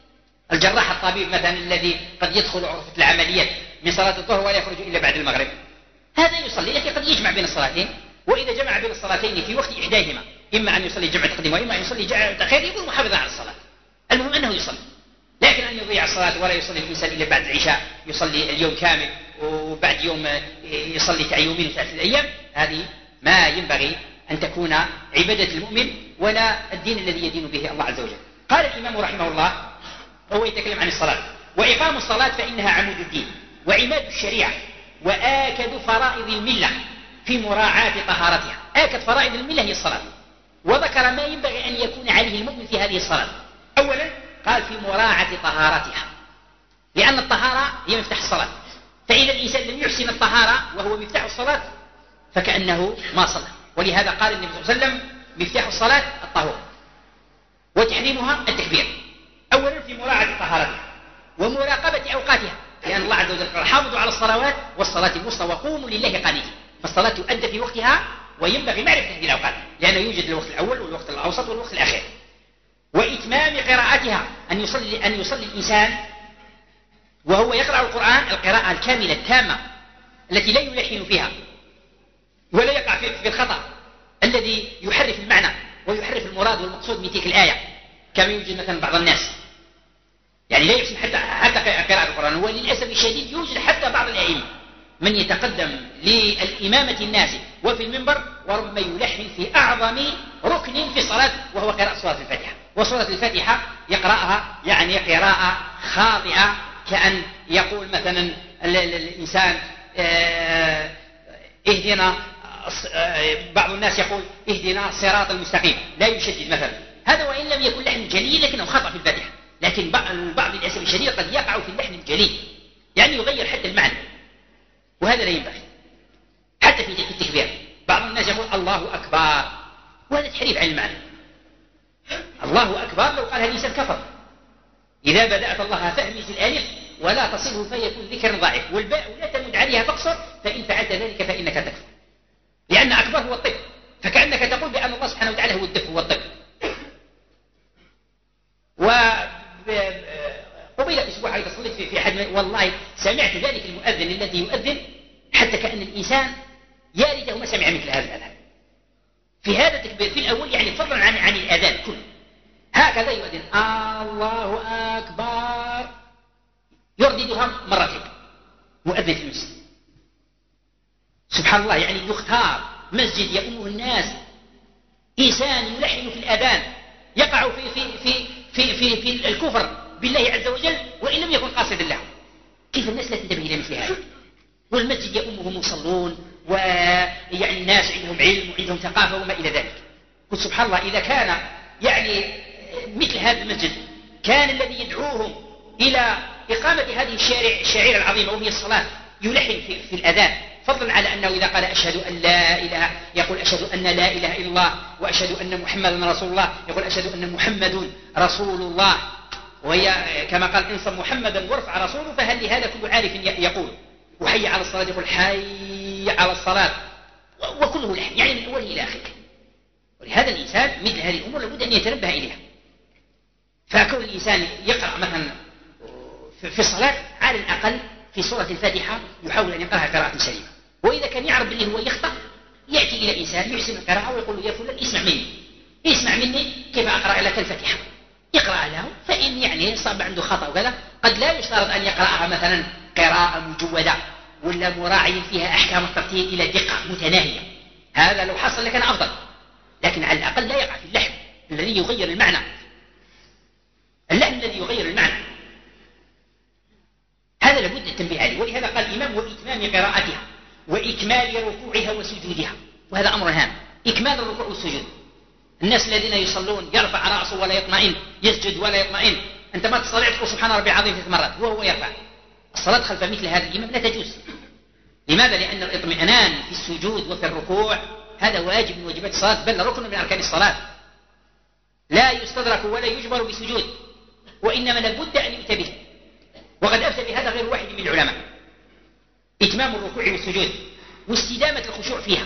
الجراح الطبيب مثلا الذي قد يدخل غرفة العمليات من صلاة الظهر ولا يخرج إلا بعد المغرب، هذا يصلي لكن قد يجمع بين الصلاتين، وإذا جمع بين الصلاتين في وقت إحداهما إما أن يصلي جمع تقديم وإما أن يصلي جمع تأخير يكون محافظا على الصلاة. المهم أنه يصلي، لكن أن يضيع الصلاة ولا يصلي الإنسان إلا بعد العشاء، يصلي اليوم كامل وبعد يوم يصلي تاع يومين وثلاثة أيام، هذه ما ينبغي أن تكون عبادة المؤمن ولا الدين الذي يدين به الله عز وجل. قال الإمام رحمه الله وهو يتكلم عن الصلاة: وإقام الصلاة فإنها عمود الدين وعماد الشريعة وآكد فرائض الملة في مراعاة طهارتها. آكد فرائض الملة هي الصلاة، وذكر ما ينبغي أن يكون عليه المؤمن في هذه الصلاة. أولا قال في مراعاة طهارتها، لأن الطهارة هي مفتاح الصلاة، فإذا الإنسان لم يحسن الطهارة وهو مفتاح الصلاة فكأنه ما صلى. ولهذا قال النبي صلى الله عليه وسلم: مفتاح الصلاة الطهور وتحريمها التكبير. أولا في مراعاة طهارتها ومراقبة أوقاتها، لأن الله عز وجل قال: حافظوا على الصلوات والصلاة الوسطى وقوموا لله قانتين. فالصلاة تؤدى في وقتها وينبغي معرفة هذه الأوقات، لأنه يوجد الوقت الأول والوقت الأوسط والوقت الأخير. وإتمام قراءتها، أن يصلي الإنسان وهو يقرأ القرآن القراءة الكاملة التامة التي لا يلحن فيها ولا يقع في الخطأ الذي يحرف المعنى ويحرف المراد والمقصود من تلك الآية، كما يوجد مثلا بعض الناس يعني لا يحسن حتى قراءة القرآن. وللأسف الشديد يوجد حتى بعض الأئمة من يتقدم للإمامة الناس وفي المنبر وربما يلحن في أعظم ركن في الصلاة وهو قراءة سورة الفاتحة. وسورة الفاتحة يقرأها يعني قراءة خاطئة، كأن يقول مثلا الإنسان اهدنا، بعض الناس يقول اهدنا الصراط المستقيم، لا يشدد مثلا. هذا وإن لم يكن لحن جليل لكنه خطأ في الفاتحة. لكن البعض للأسف الشديد قد يقع في اللحن الجليل، يعني يغير حتى المعنى، وهذا لا ينبغي. حتى في التكبير بعض الناس يقول الله أكبر، وهذا تحريف عن المعنى. الله أكبر لو قالها الإنسان كفر. إذا بدأت الله فاهمز الألف ولا تصله فيكون ذكر ضعيف، والباء لا تمد عليها تقصر، فإن فعلت ذلك فإنك تكفر، لأن أكبر هو الطب، فكأنك تقول بأن الله سبحانه وتعالى هو الدف هو الطب. وقبل أسبوع أيضا صليت في أحد، والله سمعت ذلك المؤذن الذي يؤذن حتى كأن الإنسان يا ريته ما سمع مثل هذا الأذان في هذا التكبير في الأول، يعني فضلا عن الأذان كله. هكذا يؤذن الله أكبر يرددها مرتين مؤذن في المسجد. سبحان الله، يعني يختار مسجد يؤمه الناس إنسان يلحن في الأذان يقع في الكفر بالله عز وجل وإن لم يكن قاصدا له. كيف الناس لا تنتبه إلى مثل هذا؟ والمسجد يؤمه مصلون ويعني الناس عندهم علم وعندهم ثقافة وما إلى ذلك. قلت سبحان الله، إذا كان يعني مثل هذا المسجد كان الذي يدعوهم إلى إقامة هذه الشعيرة العظيمة وهي الصلاة يلحن في الأذان، فضلا على أنه إذا قال أشهد أن لا إله يقول أشهد أن لا إله إلا الله وأشهد أن محمدا رسول الله، يقول أشهد أن محمد رسول الله. وهي كما قال انصب محمدا وارفع رسوله، فهل لهذا كل عارف يقول وحي على الصلاة يقول حي على الصلاة، وكله لحن يعني من أوله إلى آخره. ولهذا الإنسان مثل هذه الأمور لابد أن يتنبه إليها. فكون الإنسان يقرأ مثلا في الصلاة على الأقل في سورة الفاتحة يحاول أن يقرأها قراءة سليمة، وإذا كان يعرف باللي هو يخطأ يأتي إلى إنسان يحسن القراءة ويقول له يا فلان اسمع مني كيف أقرأ لك الفاتحة، يقرأ له. فإن يعني صاب عنده خطأ وكذا قد لا يشترط أن يقرأها مثلا قراءة مجودة ولا مراعي فيها أحكام الترتيب إلى دقة متناهية، هذا لو حصل لكان أفضل، لكن على الأقل لا يقع في اللحن الذي يغير المعنى، اللحن الذي يغير المعنى، هذا لابد التنبيه عليه. ولهذا قال الإمام وإتمام قراءتها وإكمال ركوعها وسجودها، وهذا أمر هام، إكمال الركوع والسجود. الناس الذين يصلون يرفع رأسه ولا يطمئن، يسجد ولا يطمئن، أنت ما تستطيع تقول سبحان ربي العظيم 3 مرات وهو يرفع. الصلاة خلف مثل هذا الإمام لا تجوز. لماذا؟ لأن الاطمئنان في السجود وفي الركوع هذا واجب من واجبات الصلاة، بل ركن من أركان الصلاة، لا يستدرك ولا يجبر بسجود، وإنما لابد أن يؤتى به. وقد أفتى بهذا غير واحد من العلماء، إتمام الركوع والسجود واستدامة الخشوع فيها،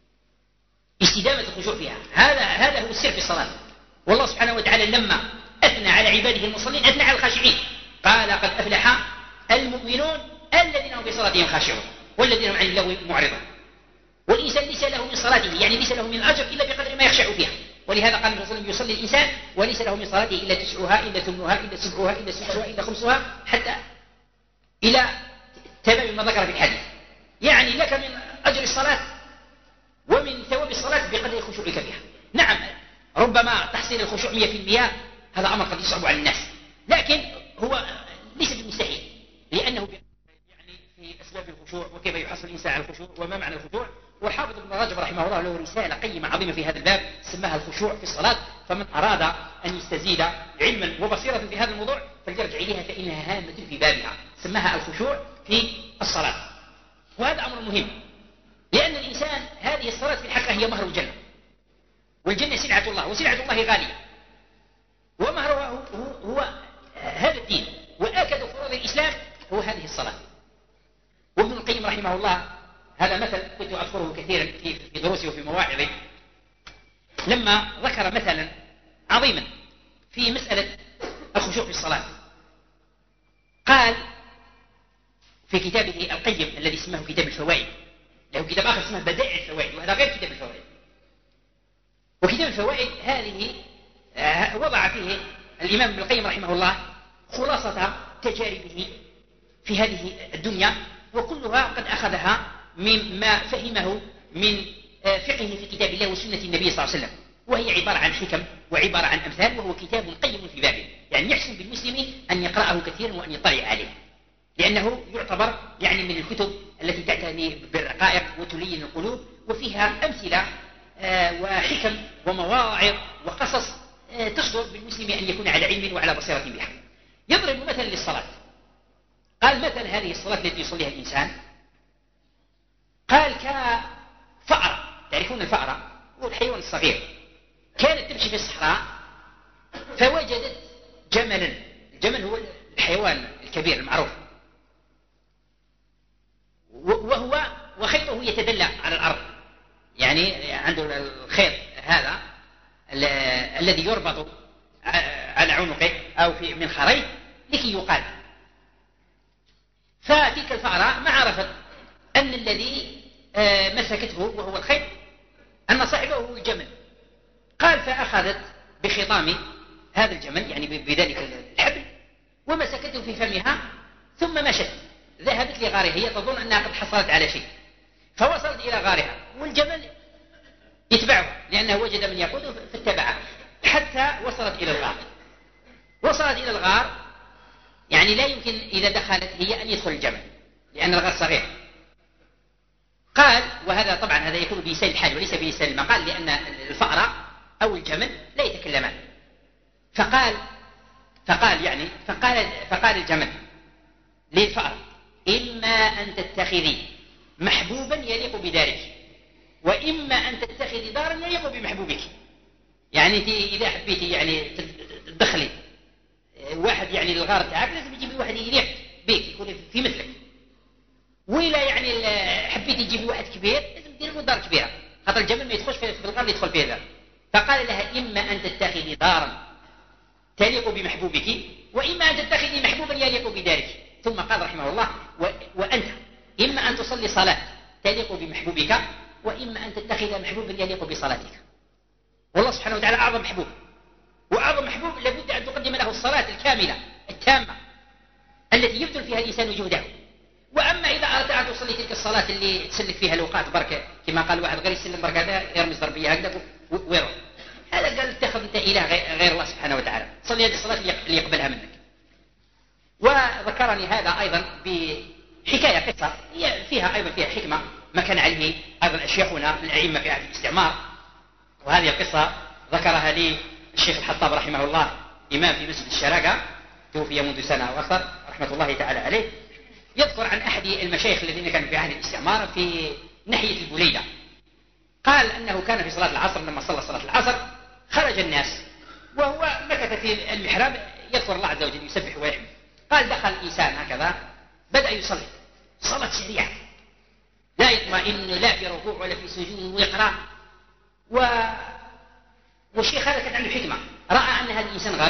استدامة الخشوع فيها، هذا هو السر في الصلاة. والله سبحانه وتعالى لما أثنى أثنى على عباده المصلين أثنى على الخاشعين، قال قد أفلح المؤمنون الذين هم في صلاتهم خاشعون والذين هم عن اللغو معرضون. والإنسان ليس له من صلاته يعني ليس له من الأجر إلا بقدر ما يخشع فيها. ولهذا قال الرسول صلى الله عليه وسلم يصلي الإنسان وليس له من صلاته إلا تسعها إلا ثمنها إلا سبعها إلا سدسها إلا خمسها حتى إلى تمام ما ذكر في الحديث. يعني لك من أجر الصلاة ومن ثواب الصلاة بقدر خشوعك فيها. نعم ربما تحصيل الخشوع 100% هذا أمر قد يصعب على الناس، لكن هو ليس بالمستحيل، لأنه يعني في أسباب الخشوع وكيف يحصل الإنسان على الخشوع وما معنى الخشوع. والحافظ ابن رجب رحمه الله له رسالة قيمة عظيمة في هذا الباب سماها الخشوع في الصلاة، فمن أراد أن يستزيد علما وبصيرة في هذا الموضوع فليرجع إليها فإنها هامة في بابها، سماها الخشوع في الصلاة. وهذا أمر مهم، لأن الإنسان هذه الصلاة في الحقيقة هي مهر الجنة، والجنة سلعة الله وسلعة الله غالية، ومهرها هو هذا الدين، وآكد فروض الإسلام هو هذه الصلاة. وابن القيم رحمه الله هذا مثل كنت أذكره كثيرا في دروسي وفي مواعظي، لما ذكر مثلا عظيما في مسألة الخشوع في الصلاة، قال في كتابه القيم الذي اسمه كتاب الفوائد، له كتاب آخر اسمه بدائع الفوائد وهذا غير كتاب الفوائد. وكتاب الفوائد هذه وضع فيه الإمام ابن القيم رحمه الله خلاصة تجاربه في هذه الدنيا، وكلها قد أخذها مما فهمه من فقهه في كتاب الله وسنة النبي صلى الله عليه وسلم، وهي عبارة عن حكم وعبارة عن أمثال، وهو كتاب قيم في بابه، يعني يحسن بالمسلم أن يقرأه كثيرا وأن يطلع عليه، لأنه يعتبر يعني من الكتب التي تعتني بالرقائق وتلين القلوب، وفيها أمثلة وحكم ومواعظ وقصص تصدر بالمسلم أن يكون على علم وعلى بصيرة بها. يضرب مثلا للصلاة، قال مثل هذه الصلاة التي يصليها الإنسان، قال كفأرة، تعرفون الفأرة هو الحيوان الصغير، كانت تمشي في الصحراء فوجدت جملا، الجمل هو الحيوان الكبير المعروف، وخيطه يتدلى على الأرض، يعني عنده الخيط هذا الذي يربط على عنقه أو في من خريط لكي يقال. فتلك الفأرة ما عرفت أن الذي مسكته وهو الخيط أن صاحبه هو الجمل، قال فأخذت بخطام هذا الجمل يعني بذلك الحبل ومسكته في فمها ثم مشت، ذهبت لغارها، هي تظن أنها قد حصلت على شيء، فوصلت إلى غارها والجمل يتبعها لأنه وجد من يقوده فاتبعها حتى وصلت إلى الغار. وصلت إلى الغار يعني لا يمكن إذا دخلت هي أن يدخل الجمل لأن الغار صغير. قال وهذا طبعا هذا يكون بلسان الحال وليس بلسان المقال، لأن الفأرة أو الجمل لا يتكلمان. فقال الجمل للفأرة إما أن تتخذي محبوبا يليق بدارك وإما أن تتخذي دارا يليق بمحبوبك. يعني إذا حبيتي يعني تدخلي واحد يعني للغار تاعك لازم يجيب واحد يليق بك يكون في مثلك، ولا يعني حبيتي تجيب واحد كبير لازم تدير له دار كبيرة، خاطر الجمل ما يدخلش في الغار اللي يدخل فيه دار. فقال لها إما أن تتخذي دارا تليق بمحبوبك وإما أن تتخذي محبوبا يليق بدارك. ثم قال رحمه الله وأنت إما أن تصلي صلاة تليق بمحبوبك وإما أن تتخذ محبوبا يليق بصلاتك. والله سبحانه وتعالى أعظم محبوب، وأعظم محبوب لابد أن تقدم له الصلاة الكاملة التامة التي يبذل فيها الإنسان جهده. وأما إذا أردت أن تصلي تلك الصلاة اللي تسلك فيها الأوقات بركة كما قال واحد غير يسلم بركة هذا يرمز ضربية هكذا ويروح، هذا قال اتخذ أنت إله غير الله سبحانه وتعالى، صلي هذه الصلاة اللي يقبلها منك. وذكرني هذا أيضا بحكاية قصة فيها أيضا فيها حكمة ما كان عليه أيضا أشياخنا الأئمة في عهد الاستعمار. وهذه القصة ذكرها لي الشيخ الحطاب رحمه الله إمام في مسجد الشراقة توفي منذ سنة وأكثر رحمة الله تعالى عليه. يذكر عن أحد المشايخ الذين كانوا في عهد الاستعمار في ناحية البليدة، قال أنه كان في صلاة العصر لما صلى صلاة العصر خرج الناس وهو مكث في المحراب يذكر الله عز وجل يسبح ويحمد. قال دخل إنسان هكذا بدأ يصلي صلاة سريعة لا يطمئن لا في ركوع ولا في سجود ويقرأ. والشيخ هذا كان عنده حكمة، رأى أن هذا الإنسان غريب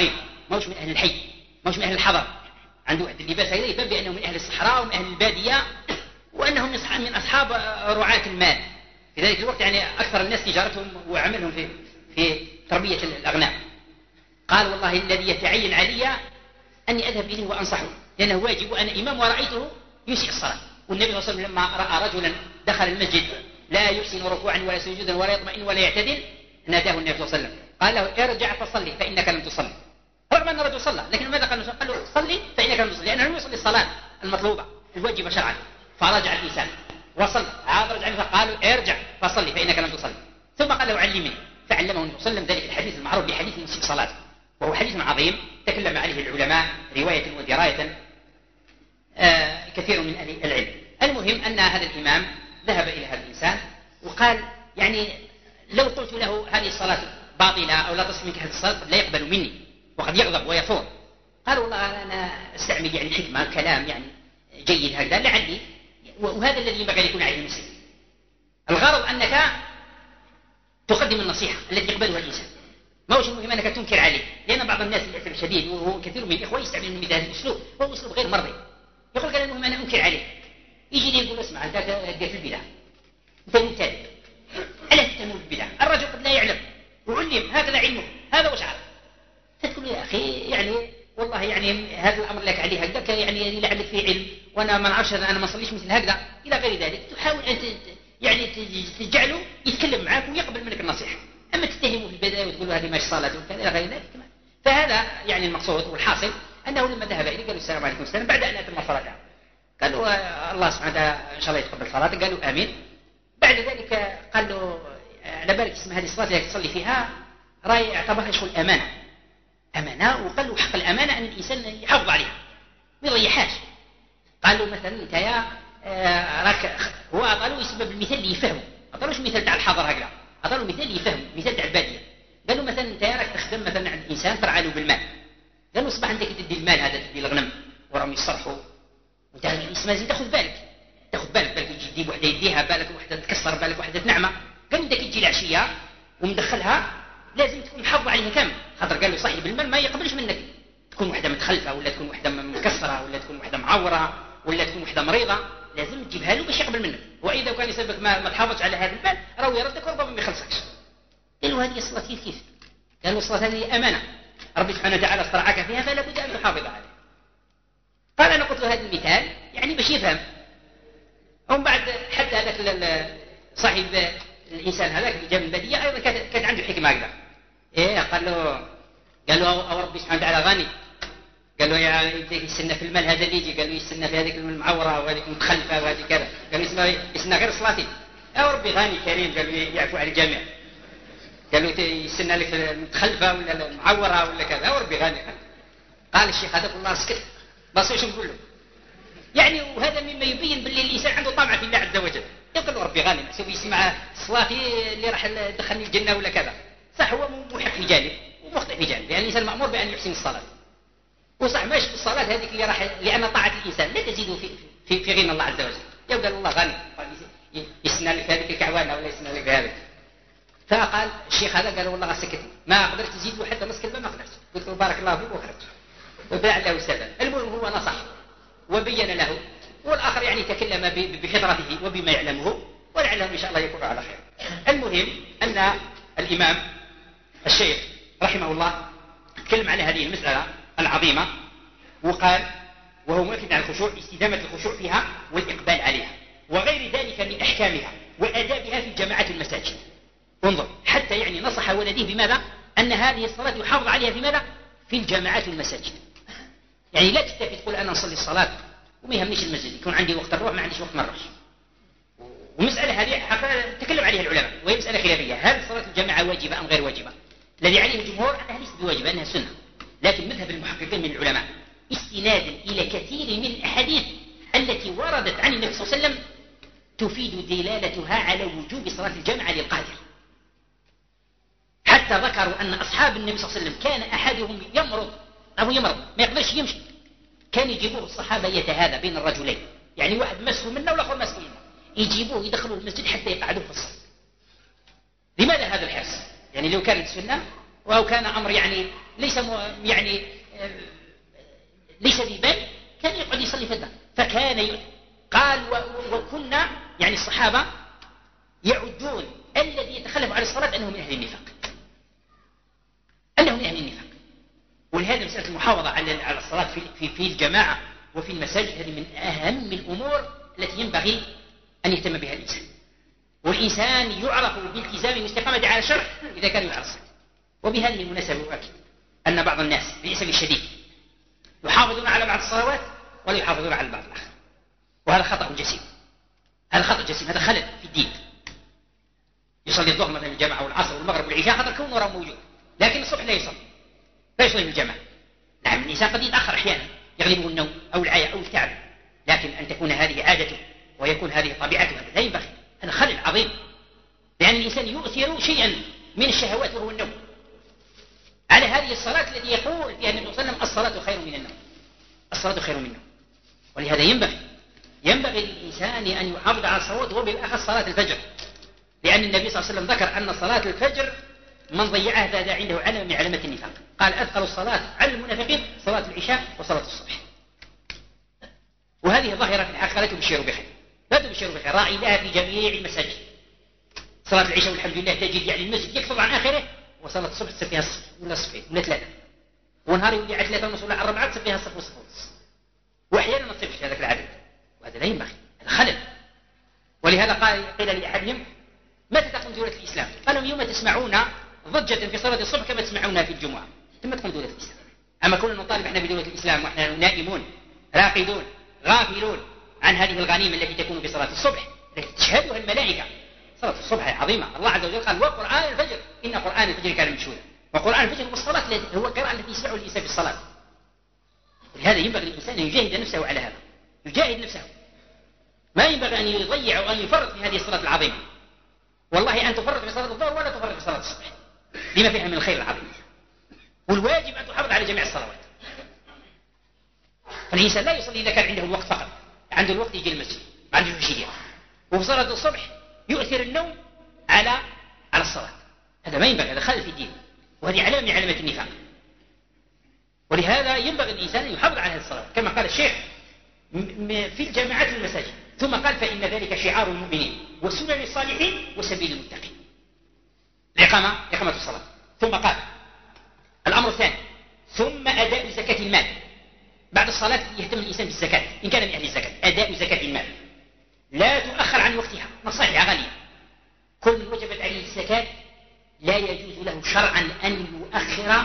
ما هوش من أهل الحي، ما هوش من أهل الحضر، عنده واحد اللباس هذا يبان بأنه من أهل الصحراء ومن أهل البادية، وأنهم من أصحاب رعاة المال في ذلك الوقت، يعني أكثر الناس تجارتهم وعملهم في تربية الأغنام. قال والله الذي يتعين علي أني أذهب إليه وأنصحه، لأنه واجب وأنا إمام ورأيته يسيء الصلاة. والنبي صلى الله عليه وسلم لما رأى رجلا دخل المسجد لا يحسن ركوعا ولا سجودا ولا يطمئن ولا يعتدل ناداه النبي صلى الله عليه وسلم قال له ارجع فصلي فإنك لم تصلي، رغم أن الرجل صلى، لكن ماذا قال له؟ صلي فإنك لم تصلي، لأنه لم يصلي الصلاة المطلوبة الواجبة شرعا. فرجع الإنسان وصلى، عاد رجع فقالوا ارجع فصلي فإنك لم تصلي، ثم قال له علمني، فعلمه النبي صلى الله عليه وسلم ذلك الحديث المعروف بحديث مسيء صلاته، وهو حديث عظيم تكلم عليه العلماء رواية ودراية كثير من أهل العلم. المهم أن هذا الإمام ذهب إلى هذا الإنسان وقال يعني لو قلت له هذه الصلاة باطلة أو لا تصح منك هذه الصلاة لا يقبل مني وقد يغضب ويفور. قال والله أنا أستعمل يعني حكمة كلام يعني جيد هكذا لعلي، وهذا الذي ينبغي أن يكون عليه المسلم. الغرض أنك تقدم النصيحة التي يقبلها الإنسان، ما هوش المهم أنك تنكر عليه، لأن بعض الناس للأسف الشديد وهو كثير من الإخوة يستعملون مثل هذا الأسلوب وهو أسلوب غير مرضي. يقول قال المهم أنا أنكر عليه، يجي لي يقول اسمع أنت في البدع أنت مبتدع ألا تهتم بالبدع، الرجل قد لا يعلم وعلم هكذا علمه هذا وش عارف، فتقول يا أخي يعني والله يعني هذا الأمر لك عليه هكذا يعني لعلك فيه علم وأنا ما نعرفش أنا ما صليش مثل هكذا إلى غير ذلك، تحاول أن يعني تجعله يتكلم معك ويقبل منك النصيحة. أما تتهمه في البداية وتقول له هذه ما صلاة وكذا إلى غير ذلك. فهذا يعني المقصود والحاصل أنه لما ذهب إليه قالوا السلام عليكم السلام بعد أن أتم صلاته، قالوا الله سبحانه وتعالى إن شاء الله يتقبل صلاته، قالوا آمين. بعد ذلك قال له على بالك اسم هذه الصلاة التي تصلي فيها رأي اعتبرها شغل أمانة، وقال له حق الأمانة أن الإنسان يحافظ عليها ما يضيعهاش. قال له مثلا أنت يا راك هو أعطاه يسبب المثال اللي يفهمه، أعطاهوش مثال تاع الحضر هكذا، أعطاه مثال اللي يفهمه مثال تاع البادية. قال له مثلا أنت راك تخدم مثلا عند إنسان ترعى له بالمال، قال له صباح عندك تدي المال هذا تدي الغنم وراهم يصرحوا وانت لازم تاخذ بالك تجي وحده يديها بالك وحده تكسر بالك وحده نعمه، قال انت تجي العشيه ومدخلها لازم تكون محافظ عليها كامل، خاطر قال له صاحب المال ما يقبلش منك تكون وحده متخلفه ولا تكون وحده مكسره ولا تكون وحده معوره ولا تكون وحده مريضه، لازم تجيبها له باش يقبل منك، واذا كان يسبك ما تحافظش على هذا المال راهو يردك وربما ما يخلصكش. قال له هذه الصلاه كيف؟ قال له الصلاه هذه امانه ربي سبحانه وتعالى استرعاك فيها فلا بد ان تحافظ عليها. قال انا قلت له هذا المثال يعني باش يفهم. ومن بعد حتى هذاك صاحب الانسان هذاك اللي جاء من الباديه ايضا كانت عنده حكمه هكذا. قال له او ربي سبحانه وتعالى غني، قال له يا يستنى في المال هذا اللي يجي، قال له يستنى في هذيك المعوره وهذيك المتخلفه وهذه كذا، قال له يستنى غير صلاتي، يا ربي غني كريم قال له يعفو على الجميع، قال له يستنى لك المتخلفه ولا المعوره ولا كذا، يا ربي غني. قال الشيخ هذا والله اسكت بس ايش نقول له يعني، وهذا مما يبين باللي الانسان عنده طمع في الله عز وجل، يقول له ربي غني سوف يسمع صلاتي اللي راح تدخلني الجنه ولا كذا، صح هو محق في جانب ومخطئ في جانب، لان الانسان مامور بان يحسن الصلاه، وصح ماشي في الصلاه هذيك اللي راح لان طاعه الانسان لا تزيد في غنى الله عز وجل، يقول الله غني يسنى لك هذيك الكعوانه ولا يسنى لك هذيك. فقال الشيخ هذا قال والله سكت ما قدرت تزيد له حتى نص كلمه ما قدرت، قلت له بارك الله فيك وخرج وباع له السبب. المهم هو نصح وبين له، والاخر يعني تكلم بحضرته وبما يعلمه ولعله ان شاء الله يكون على خير. المهم ان الامام الشيخ رحمه الله تكلم على هذه المساله العظيمه وقال وهو مؤكد على الخشوع استدامه الخشوع فيها والاقبال عليها وغير ذلك من احكامها وادابها في جماعات المساجد. انظر حتى يعني نصح ولديه بماذا؟ أن هذه الصلاة يحافظ عليها في ماذا؟ في الجامعات والمساجد. يعني لا تستفيد تقول أنا نصلي الصلاة وما يهمنيش المسجد، يكون عندي وقت نروح ما عنديش وقت ما نروحش. ومسألة هذه حقا تكلم عليها العلماء وهي مسألة خلافية، هل صلاة الجماعة واجبة أم غير واجبة؟ الذي عليه الجمهور أنها ليست بواجبة أنها سنة، لكن مذهب المحققين من العلماء استنادا إلى كثير من الأحاديث التي وردت عن النبي صلى الله عليه وسلم تفيد دلالتها على وجوب صلاة الجماعة للقادر، حتى ذكروا أن أصحاب النبي صلى الله عليه وسلم كان أحدهم يمرض ما يقدرش يمشي، كان يجيبوه الصحابة يتهادى بين الرجلين، يعني واحد مسه منه والآخر مسه منه، يجيبوه يدخلوه المسجد حتى يقعدوه في الصف. لماذا هذا الحرص؟ يعني لو كانت سنة أو كان أمر يعني ليس يعني ليس ببال كان يقعد يصلي في الدار. فكان قال وكنا يعني الصحابة يعدون الذي يتخلف عن الصلاة أنه من أهل النفاق، أنه من أهل النفاق. ولهذا مسألة المحافظة على الصلاة في الجماعة وفي المساجد هذه من أهم الأمور التي ينبغي أن يهتم بها الإنسان. والإنسان يعرف بالتزامه واستقامته على الشرع إذا كان يعرف الصلاة. وبهذه المناسبة أؤكد أن بعض الناس للأسف الشديد يحافظون على بعض الصلوات ولا يحافظون على البعض الآخر، وهذا خطأ جسيم. هذا خطأ جسيم، هذا خلل في الدين. يصلي الظهر مثلا الجماعة والعصر والمغرب والعشاء خاطر كون وراء موجود، لكن الصبح لا يصلي في الجماعة. نعم الإنسان قد يتأخر أحيانا يغلبه النوم أو العيا أو التعب، لكن أن تكون هذه عادته ويكون هذه طبيعته هذا لا ينبغي. هذا خلل عظيم، لأن الإنسان يؤثر شيئا من الشهوات وهو النوم على هذه الصلاة التي يقول فيها النبي صلى الله عليه وسلم الصلاة خير من النوم، الصلاة خير من النوم. ولهذا ينبغي للإنسان أن يحافظ على الصلوات وبالأخص صلاة الفجر، لأن النبي صلى الله عليه وسلم ذكر أن صلاة الفجر من ضيعها هذا عنده علم من علامة النفاق. قال أثقل الصلاة على المنافقين صلاة العشاء وصلاة الصبح. وهذه ظاهرة في الحقيقة لا تبشر بخير، لا تبشر بخير، راعي لها في جميع المساجد. صلاة العشاء والحمد لله تجد يعني المسجد يكفض عن آخره، وصلاة الصبح تصير فيها الصف ولا صفين ولا ثلاثة، ونهار يولي على 3:30 ولا 4 تصير فيها الصف وصف ونص، وأحيانا ما تصيرش هذاك العدد، وهذا لا ينبغي، هذا خلل. ولهذا قيل لأحدهم متى تقوم دولة الإسلام؟ قالوا يوم تسمعون ضجة في صلاة الصبح كما تسمعونها في الجمعة ثم تقوم دولة الإسلام. أما كنا نطالب احنا بدولة الإسلام وإحنا نائمون راقدون غافلون عن هذه الغنيمة التي تكون في صلاة الصبح التي تشهدها الملائكة. صلاة الصبح عظيمة، الله عز وجل قال وقرآن الفجر إن قرآن الفجر كان مشهودا. وقرآن الفجر هو الصلاة، هو القراءة التي يسمعه الإنسان في الصلاة. ولهذا ينبغي للإنسان أن يجاهد نفسه على هذا، يجاهد نفسه، ما ينبغي أن يضيع وأن يفرط في هذه الصلاة العظيمة. والله أن تفرط في صلاة الظهر ولا تفرط في صلاة الصبح لما فيها من الخير العظيم. والواجب أن تحافظ على جميع الصلوات. فالإنسان لا يصلي إذا كان عنده الوقت فقط، عنده الوقت يجي المسجد ما عنده شيء. وفي صلاة الصبح يؤثر النوم على الصلاة، هذا ما ينبغي، هذا خلل في الدين، وهذه علامة من علامات النفاق. ولهذا ينبغي الإنسان أن يحافظ على هذه الصلاة كما قال الشيخ في الجامعات والمساجد. ثم قال فإن ذلك شعار المؤمنين وسنن الصالحين وسبيل المتقين، إقامة الصلاة. ثم قال الأمر الثاني ثم أداء زكاة المال. بعد الصلاة يهتم الإنسان بالزكاة إن كان من أهل الزكاة. أداء زكاة المال لا تؤخر عن وقتها، نصائح غالية. كل من وجبت عليه الزكاة لا يجوز له شرعا أن يؤخر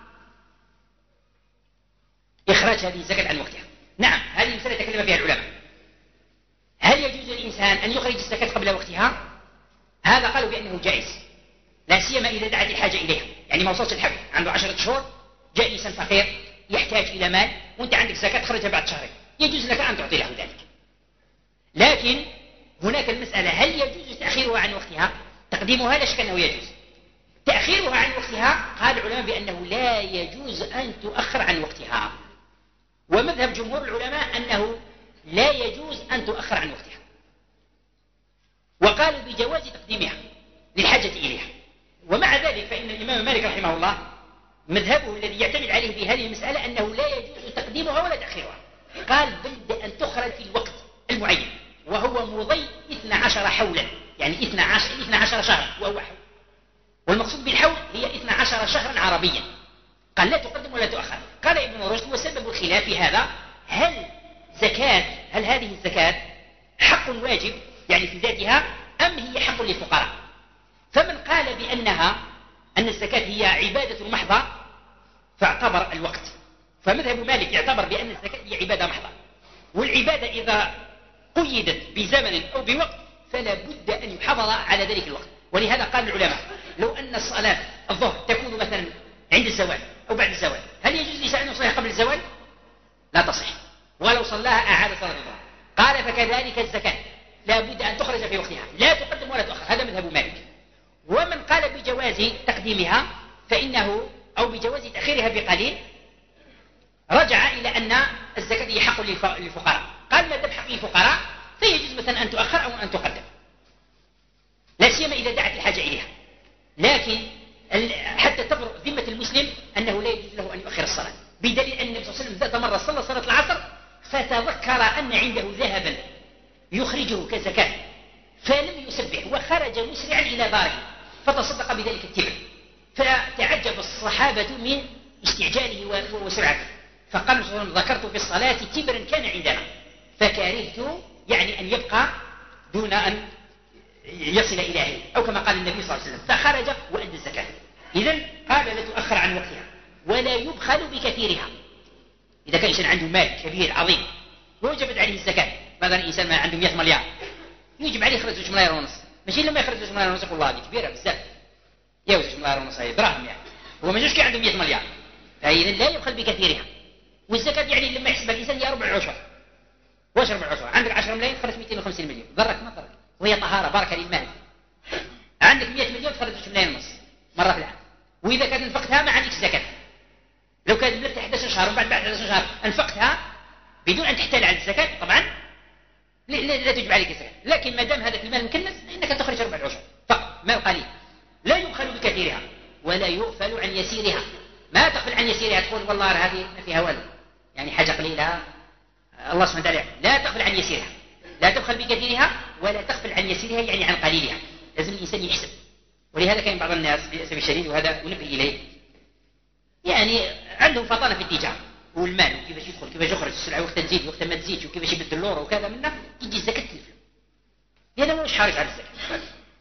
إخراج هذه الزكاة عن وقتها. نعم هذه المسألة تكلم فيها العلماء، هل يجوز للإنسان أن يخرج الزكاة قبل وقتها؟ هذا قالوا بأنه جائز، لا سيما إذا دعت الحاجة إليها. يعني ما وصلش الحول عنده 10 شهور، جاء إنسان فقير يحتاج إلى مال وأنت عندك زكاة تخرجها بعد شهرين، يجوز لك أن تعطي له ذلك. لكن هناك المسألة هل يجوز تأخيرها عن وقتها؟ تقديمها لا شك أنه يجوز. تأخيرها عن وقتها قال العلماء بأنه لا يجوز أن تؤخر عن وقتها. ومذهب جمهور العلماء أنه لا يجوز أن تؤخر عن وقتها، وقالوا بجواز تقديمها للحاجة إليها. ومع ذلك فإن الإمام مالك رحمه الله مذهبه الذي يعتمد عليه في هذه المسألة أنه لا يجوز تقديمها ولا تأخيرها. قال بل أن تخرج في الوقت المعين وهو مضي 12 حولا، يعني 12 شهرا وهو حول، والمقصود بالحول هي 12 شهرا عربيا. قال لا تقدم ولا تؤخر. قال ابن رشد وسبب الخلاف في هذا هل هذه الزكاة حق واجب يعني في ذاتها أم هي حق للفقراء؟ فمن قال أن الزكاة هي عبادة محضة فاعتبر الوقت، فمذهب مالك يعتبر بأن الزكاة هي عبادة محضة، والعبادة إذا قيدت بزمن أو بوقت فلا بد أن يحافظ على ذلك الوقت. ولهذا قال العلماء لو أن الصلاة الظهر تكون مثلا عند الزوال أو بعد الزوال، هل يجوز للإنسان أن يصليها قبل الزوال؟ لا تصح، ولو صلاها أعاد صلاة الظهر. قال فكذلك الزكاة لا بد أن تخرج في وقتها، لا تقدم ولا تؤخر، هذا مذهب مالك. ومن قال بجواز تقديمها فإنه أو بجواز تأخيرها بقليل رجع إلى أن الزكاة هي حق للفقراء. قال ما دام حق للفقراء فيجوز مثلا أن تؤخر أو أن تقدم، لا سيما إذا دعت الحاجة إليها. لكن حتى تبرأ ذمة المسلم أنه لا يجوز له أن يؤخر الصلاة، بدليل أن النبي صلى الله عليه وسلم ذات مرة صلى صلاة العصر فتذكر أن عنده ذهبا يخرجه كزكاة فلم يسبح وخرج مسرعا إلى داره فتصدق بذلك التبر، فتعجب الصحابة من استعجاله وسرعته، فقال صلى الله عليه وسلم ذكرت في الصلاة تبرا كان عندنا فكرهت يعني أن يبقى دون أن يصل إلى أهله، أو كما قال النبي صلى الله عليه وسلم، فخرج وأدى الزكاة. إذن قال لا تؤخر عن وقتها ولا يبخل بكثيرها. إذا كان إنسان عنده مال كبير عظيم ووجبت عليه الزكاة، مثلا إنسان ما عنده 100 مليار يجب عليه يخرج 2 مليار ونص، ماشي لما يخرج 2 مليار ونص يقول الله هذه كبيرة بزاف، يا 2 مليار ونص هي دراهم يعني، هو ما جوش عنده 100 مليار، فإذن لا يبخل بكثيرها. والزكاة يعني لما يحسب الإنسان يا ربع العشر، واش ربع العشر؟ عندك 10 ملايين خرج 250 مليون، ضرك ما ضرك، وهي طهارة بركة للمال. عندك 100 مليون تخرج 2 ملايين ونص مرة في العام، وإذا كانت انفقتها ما عندك زكاة. لو كانت ملكت 11 شهر وبعد 11 شهر انفقتها بدون أن تحتال على الزكاة طبعا لا تجب عليك الزكاة، لكن ما دام هذا المال مكنس فإنك تخرج ربع العشر فقط، مال قليل. لا يبخل بكثيرها ولا يغفل عن يسيرها، ما تغفل عن يسيرها تقول والله هذه ما فيها ولد يعني حاجة قليلة الله سبحانه وتعالى، لا تغفل عن يسيرها، لا تبخل بكثيرها ولا تغفل عن يسيرها يعني عن قليلها، لازم الإنسان يحسب. ولهذا كان بعض الناس للأسف الشديد وهذا أنبه إليه يعني عندهم فطانة في التجارة والمال وكيفاش يدخل كيفاش يخرج السلعة وقت تزيد وقت ما تزيدش وكيفاش يبدل اللورة وكذا منه، يجي الزكاة تلفه. لأنه مش حارج على الزكاة،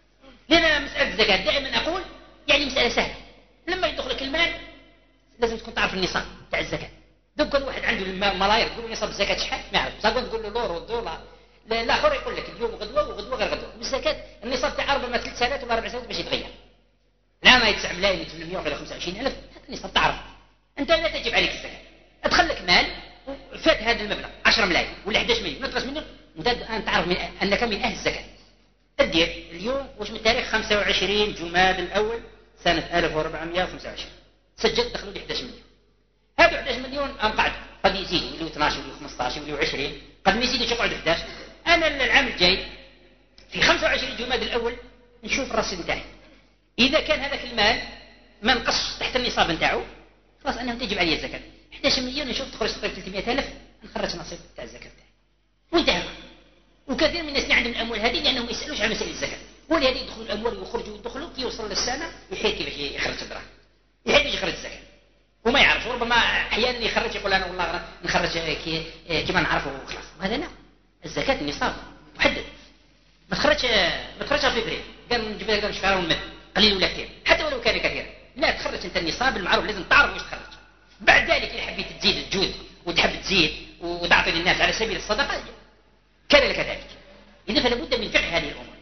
لأن مسألة الزكاة دائما أقول يعني مسألة سهلة، لما يدخلك المال لازم تكون تعرف النصاب تاع الزكاة. دوك كل واحد عنده ملايير تقول له نصاب الزكاة شحال ما يعرف، تقول له اللور والدولار لا آخر يقول لك اليوم وغدوة غير غدوة. والزكاة النصاب تاع ربما 3 سنوات ولا 4 سنوات باش يتغير، لا ما 9 ملايين 800 ولا 25,000 هذا النصاب تعرف. أنت لا تجب عليك الزكاة، أدخل لك مال فات هذا المبلغ 10 ملايين ولا 11 مليون نقص منه، أنت تعرف أنك من أهل الزكاة. أدير اليوم واش من التاريخ 25 جماد الأول سنة 1425 سجلت دخلوا لي 11 مليون. هذا 11 مليون أنقعد قد يزيد يوليو 12 يوليو 15 يوليو 20 قد ما يزيدش يقعد 11. أنا العام الجاي في 25 جماد الأول نشوف الرصيد نتاعي، إذا كان هذاك المال ما نقص تحت النصاب نتاعو خلاص أنه تجب عليه الزكاة. 11 مليون نشوف تخرج تقريبا 300,000 نخرج نصيب تاع الزكاة تاعي وانتهى. وكثير من الناس اللي عندهم الأموال هذه لأنهم ما يسألوش عن مسائل الزكاة، ولهذا يدخلوا الأموال ويخرجوا ويدخلوا كي يوصل للسنة يحيد كيفاش يخرج الدراهم، يحيد كيفاش يخرج الزكاة وما يعرفش، وربما أحيانا يخرج يقول أنا والله نخرج كما نعرفه وخلاص. وهذا لا، الزكاة النصاب محدد، ما تخرجها في بريد قال نجيب لك شكاره ونمد قليل ولا كثير حتى ولو كان كثيرا، لا تخرج أنت النصاب المعروف لازم تعرف واش تخرج. بعد ذلك إذا حبيت تزيد الجود وتحب تزيد وتعطي للناس على سبيل الصدقة كان كذلك. إذا فلا بد من فقه هذه الأمور.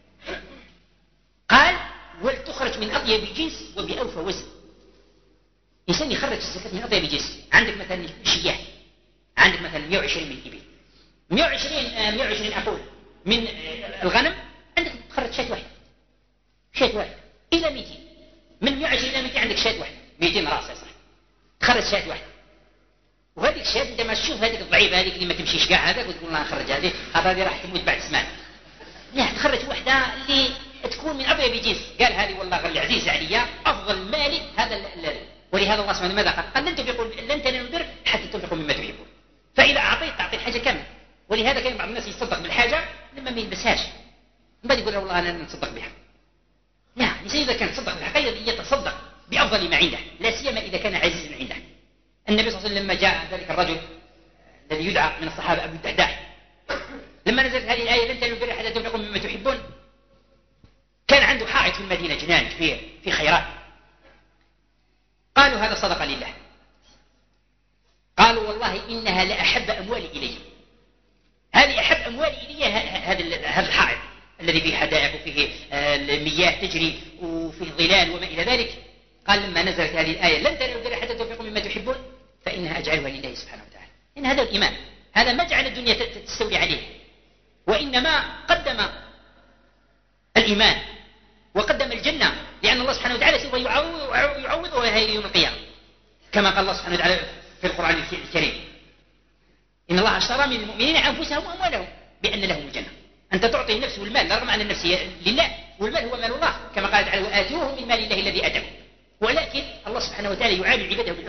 قال ولتخرج من أطيب جنس وبأوفى وزن. إنسان يخرج الزكاة من أطيب جنس، عندك مثلا شياه عندك مثلا 120 من الإبل 120 أقول من الغنم، عندك تخرج شاة واحدة إلى 200، من 120 إلى 200 عندك شاة واحدة 200 راس يا صاحبي تخرج شاة واحدة. وهذيك الشاة انت ما تشوف هذيك الضعيفة هذيك اللي ما تمشيش كاع هذاك وتقول لا نخرج هذه راح تموت بعد سمان، لا تخرج واحدة اللي تكون من أطيب جنس. قال هذه والله العزيز عليا أفضل مالي هذا ولهذا الله سبحانه ماذا قال لن تنالوا البر حتى تنفقوا مما تحبون، فإذا أعطيت تعطي الحاجة كاملة. ولهذا كان بعض الناس يصدق بالحاجة لما ما يلبسهاش من بعد يقول والله أنا نتصدق بها. لا، إذا كان تصدق بالحقيقة يتصدق بأفضل ما عنده، لا سيما إذا كان عزيزا عنده. النبي صلى الله عليه وسلم لما جاء ذلك الرجل الذي يدعى من الصحابة أبو الدحداح لما نزلت هذه الآية لن تنالوا البر حتى تنفقوا مما تحبون، كان عنده حائط في المدينة جنان كبير في خيرات، قالوا هذا صدقة لله، قالوا والله إنها لأحب أموالي إلي، هذه أحب أموالي إلي هذا الحائط الذي فيه حدائق وفيه المياه تجري وفيه ظلال وما إلى ذلك. قال لما نزلت هذه الآية لن تنالوا البر حتى تنفقوا مما تحبون فإنها أجعلها لله سبحانه وتعالى. إن هذا الإيمان، هذا ما جعل الدنيا تستولي عليه، وإنما قدم الإيمان وقدم الجنة، لأن الله سبحانه وتعالى سوف يعوضها يوم القيامة كما قال الله سبحانه وتعالى في القرآن الكريم إن الله اشترى من المؤمنين أنفسهم وأموالهم بأن لهم الجنة. أنت تعطي النفس والمال رغم أن النفس لله والمال هو مال الله كما قال تعالى وآتوه من مال الله الذي آتاكم، ولكن الله سبحانه وتعالى يعامل عباده بالحسنى،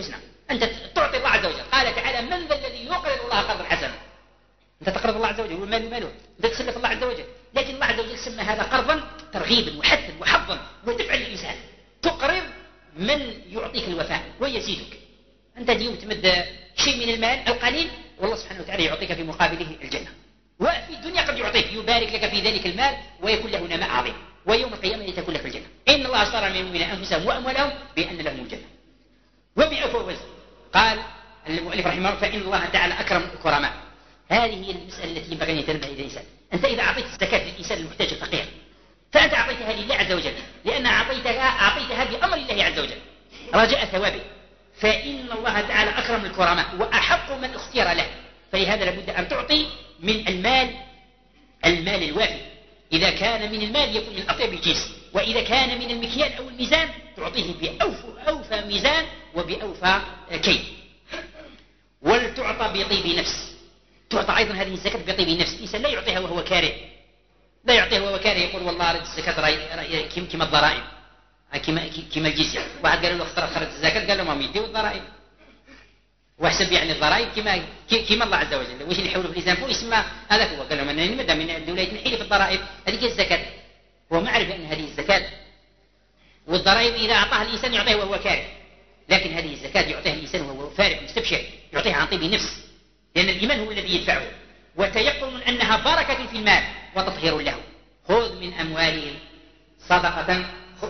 أنت تعطي الله عز وجل. قال تعالى من ذا الذي يقرض الله قرضا حسنا. أنت تقرض الله عز وجل والمال ماله، أنت تسلف الله عز وجل، لكن الله عز وجل سمى هذا قرضا ترغيبا وحثا وحظا ودفعا للإنسان. تقرض من يعطيك الوفاء ويزيدك. أنت اليوم تمد شيء من المال القليل والله سبحانه وتعالى يعطيك في مقابله الجنة. وفي الدنيا قد يعطيك يبارك لك في ذلك المال ويكون له نماء عظيم، ويوم القيامة تكون لك الجنة. إن الله اشترى من المؤمنين أنفسهم وأموالهم بأن لهم الجنة وبأوفى وزن. قال المؤلف رحمه الله فإن الله تعالى أكرم الكرماء. هذه هي المسألة التي ينبغي أن يتنبه إليها الإنسان. أنت إذا أعطيت الزكاة للإنسان المحتاج الفقير فأنت أعطيتها لله عز وجل، لأن أعطيتها بأمر الله عز وجل رجاء ثوابه. فإن الله تعالى أكرم الكرماء وأحق من اختير له، فلهذا لابد أن تعطي من المال الوافي. إذا كان من المال يكون من أطيب الجنس، وإذا كان من المكيال أو الميزان تعطيه بأوفى ميزان وبأوفى كيل. ولتعطى بطيب نفس. تعطى أيضا هذه الزكاة بطيب نفس. الإنسان لا يعطيها وهو كاره، لا يعطيها وهو كاره يقول والله أريد الزكاة كما الضرائب كما الجزية. واحد قال له اختار خرج الزكاة قال له ما يديو الضرائب واحسب يعني الضرائب كما الله عز وجل. وش اللي يحوله في الإسلام فهو يسمى هذا هو. قال له من مدى من الدولة نحيل في الضرائب هذه الزكاة. هو معرف أن هذه الزكاة والضرائب إذا أعطاها الإنسان يعطيها وهو كاره، لكن هذه الزكاة يعطيها الإنسان وهو فارغ مستبشر، يعطيها عن طيب نفس، لأن الإيمان هو الذي يدفعه، وتيقن أنها بركة في المال وتطهير له. خذ من أموالهم صدقة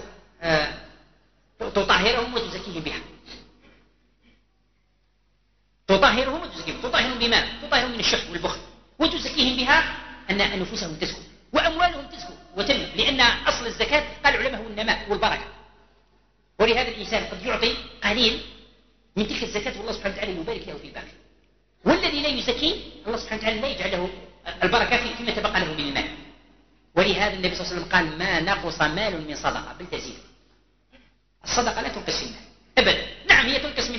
تطهرهم وتزكيهم بها. تطهرهم وتزكيهم. تطهرهم بما؟ تطهرهم من الشح والبخل وتزكيهم بها أن أنفسهم تزكو وأموالهم تزكو وتنمو، لأن أصل الزكاة قال العلماء هو النماء والبركة. ولهذا الإنسان قد يعطي قليل من تلك الزكاة والله سبحانه وتعالى يبارك له في الباقي، والذي لا يزكي الله سبحانه وتعالى لا يجعل له البركة فيما تبقى له من المال. ولهذا النبي صلى الله عليه وسلم قال ما نقص مال من صدقة بل تزيد. الصدقة لا تنقص في المال أبدا. نعم هي تنقص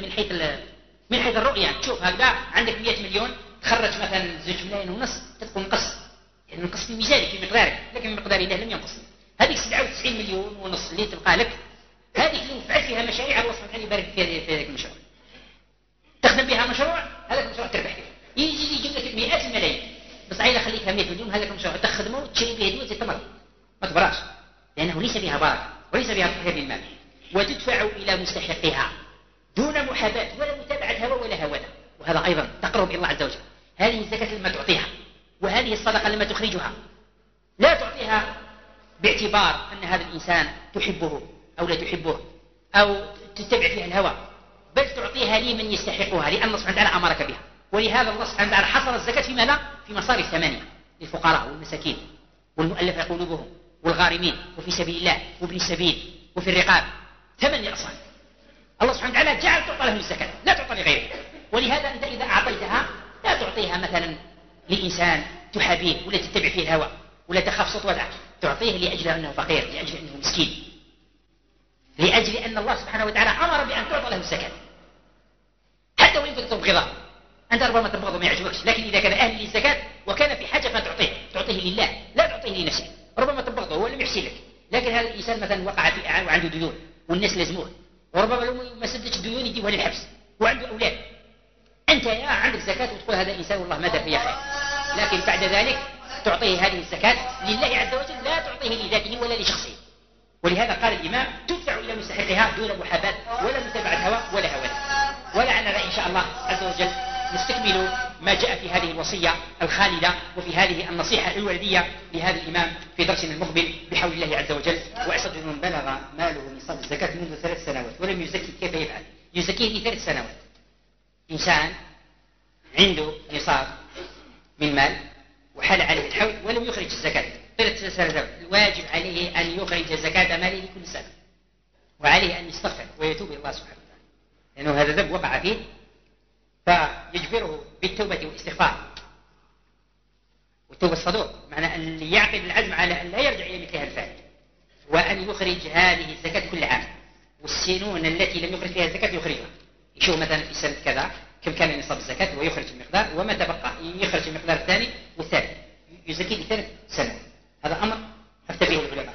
من حيث الرؤية. تشوف هكذا عندك 100 مليون تخرج مثلا 2 ملايين ونص تكون نقص، يعني نقص في ميزانك في مقدارك، لكن مقدار الله لم ينقص. هذه 97 مليون ونص اللي تبقى لك هذه اللي تفعل فيها مشاريع الله سبحانه وتعالى يبارك فيها في ذلك المشروع. تخدم بها مشروع هذاك المشروع تربح فيه، يجيب لك مئات الملايين، بس عايز خليتها 100 مليون هذاك المشروع تخدمه وتشري به دوز التمر ما تبراش، لأنه ليس بها بركة وليس بها تطهير للمال، وتدفع إلى مستحقها دون محاباة ولا متابعة هوى ولا هوى. وهذا أيضا تقرب إلى الله عز وجل. هذه الزكاة لما تعطيها وهذه الصدقة لما تخرجها لا تعطيها باعتبار أن هذا الإنسان تحبه أو لا تحبه أو تتبع فيها الهوى، بل تعطيها لمن يستحقها، لأن الله سبحانه وتعالى أمرك بها. ولهذا الله سبحانه وتعالى حصر الزكاة في ماذا؟ في مصارف 8 للفقراء والمساكين والمؤلفة قلوبهم والغارمين وفي سبيل الله وابن السبيل وفي الرقاب. 8 أصناف الله سبحانه وتعالى جعل تعطى لهم الزكاة لا تعطى لغيره. ولهذا أنت إذا أعطيتها لا تعطيها مثلا لإنسان تحابيه ولا تتبع فيه الهوى ولا تخاف صوت وضعك، تعطيه لأجل أنه فقير، لأجل أنه مسكين، لأجل أن الله سبحانه وتعالى أمر بأن تعطى له الزكاة حتى وإن كنت تبغضه. أنت ربما تبغضه ما يعجبكش، لكن إذا كان أهل للزكاة وكان في حاجة تعطيه لله لا تعطيه لنفسه. ربما تبغضه هو لم يحسن لك، لكن هذا الإنسان مثلا وقع في وعنده ديون والناس لازموه، وربما لو ما سددش الديون يجيبها للحبس وعنده أولاد، أنت يا عندك زكاة وتقول هذا الإنسان والله ما دار فيها خير، لكن بعد ذلك تعطيه هذه الزكاة لله عز وجل لا تعطيه لذاته ولا لشخصه. ولهذا قال الإمام تدفع إلى مستحقها دون محاباة ولا متابعة هوى ولا هوى. ولعلنا إن شاء الله عز وجل نستكمل ما جاء في هذه الوصية الخالدة وفي هذه النصيحة الوردية لهذا الإمام في درسنا المقبل بحول الله عز وجل. وأسد من بلغ ماله نصاب الزكاة منذ 3 سنوات ولم يزكي كيف يفعل؟ يزكيه ل3 سنوات. إنسان عنده نصاب من مال وحال عليه الحول ولم يخرج الزكاة 3 سنوات، الواجب عليه أن يخرج زكاة ماله كل سنة، وعليه أن يستغفر ويتوب إلى الله سبحانه وتعالى، لأنه هذا ذنب وقع فيه، فيجبره بالتوبة والاستغفار والتوبة الصدوق، معنى أن يعقد العزم على أن لا يرجع إلى مثل هذا الفعل، وأن يخرج هذه الزكاة كل عام، والسنون التي لم يخرج فيها الزكاة يخرجها، يشوف مثلا في سنة كذا كم كان نصاب الزكاة ويخرج المقدار، وما تبقى يخرج المقدار الثاني والثالث، يزكي ل3 سنوات. هذا أمر أفتى به العلماء.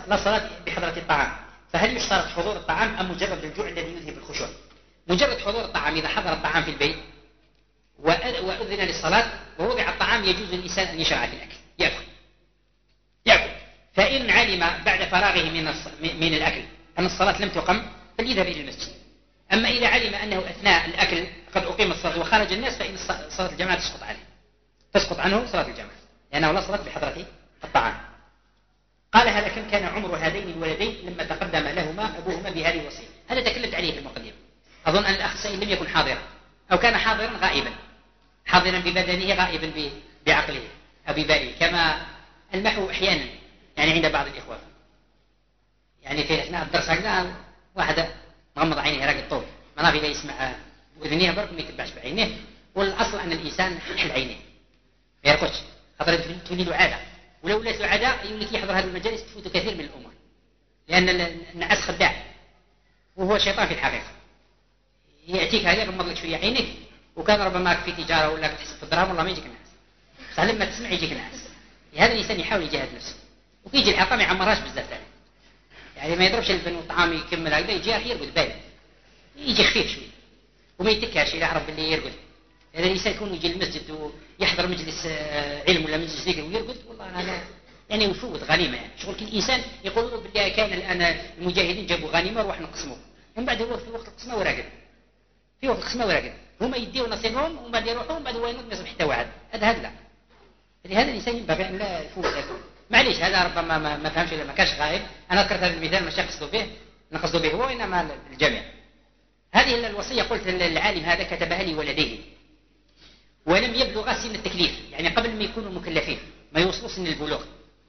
لا صلاة بحضرة الطعام، فهل يشترط حضور الطعام أم مجرد الجوع الذي يذهب الخشوع؟ مجرد حضور الطعام، إذا حضر الطعام في البيت وأذن للصلاة ووضع الطعام يجوز للإنسان أن يشرع في الأكل يأكل. فإن علم بعد فراغه من الأكل أن الصلاة لم تقم فليذهب إلى المسجد. أما إذا علم أنه أثناء الأكل قد أقيم الصلاة وخرج الناس فإن صلاة الجماعة تسقط عنه صلاة الجماعة، لأنه لا صلاة بحضرة الطعام. قال: هذا كم كان عمر هذين الولدين لما تقدم لهما أبوهما بهذه الوصية؟ هذا تكلمت عليه في المقدمة. أظن أن الأخ السائل لم يكن حاضرا، أو كان حاضرا غائبا، حاضرا ببدنه غائبا بعقله أو بباله، كما المحو أحيانا يعني عند بعض الإخوة، يعني في أثناء الدرس هكذا واحد مغمض عينيه راقد طول ما نافي لا يسمع وإذنيه برك ما يتبعش بعينيه. والأصل أن الإنسان يحل عينيه ما يرقدش، خاطر تولي له عادة، ولولا له عادة يولي يحضر هذه المجالس تفوت كثير من الأمور، لأن النعاس خداع وهو شيطان في الحقيقة. يأتيك هذا يغمض لك شوية عينك، وكان ربما في تجارة ولا تحسب في الدراهم والله ما يجيك نعاس، بس لما تسمع يجيك نعاس. هذا الإنسان يحاول يجاهد نفسه، وكيجي الحلقة ما يعمرهاش بزاف ثاني، يعني ما يضربش البن والطعام يكمل هكذا، يجي يرقد باين، يجي خفيف شوية وما يتكاش إذا عرف باللي يرقد. هذا الإنسان يكون يجي المسجد ويحضر مجلس علم ولا مجلس ذكر ويرقد، والله هذا يعني يفوت غنيمة. يعني شغل كل إنسان يقولوا بالله كان الآن المجاهدين جابوا غنيمة وروح نقسموه، ومن بعد هو في وقت القسمة وراقد، في وقت القسمة وراقد، هما يديوا نصيبهم ومن بعد يروحوا ومن بعد هو ينط ما يصبح حتى واحد. هذا لا، هذا الإنسان ينبغي أن لا يفوت هذا. معليش هذا ربما ما فهمش إلا ما كانش غايب. أنا ذكرت هذا المثال مش نقصد به هو إنما الجميع. هذه الوصية قلت العالم هذا كتبها لي ولديه ولم يبلغ سن التكليف، يعني قبل ما يكونوا مكلفين، ما يوصلوا سن البلوغ.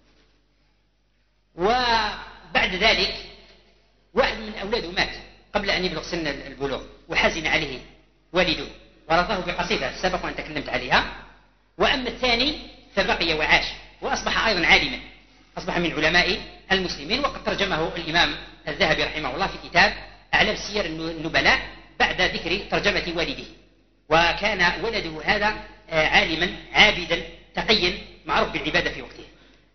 وبعد ذلك واحد من أولاده مات قبل أن يبلغ سن البلوغ وحزن عليه والده ورثه بقصيدة سبق وأن تكلمت عليها. وأما الثاني فبقي وعاش وأصبح أيضا عالما، أصبح من علماء المسلمين، وقد ترجمه الإمام الذهبي رحمه الله في كتاب أعلام سير النبلاء بعد ذكر ترجمة والده. وكان ولده هذا عالما عابدا تقيا معروف بالعبادة في وقته.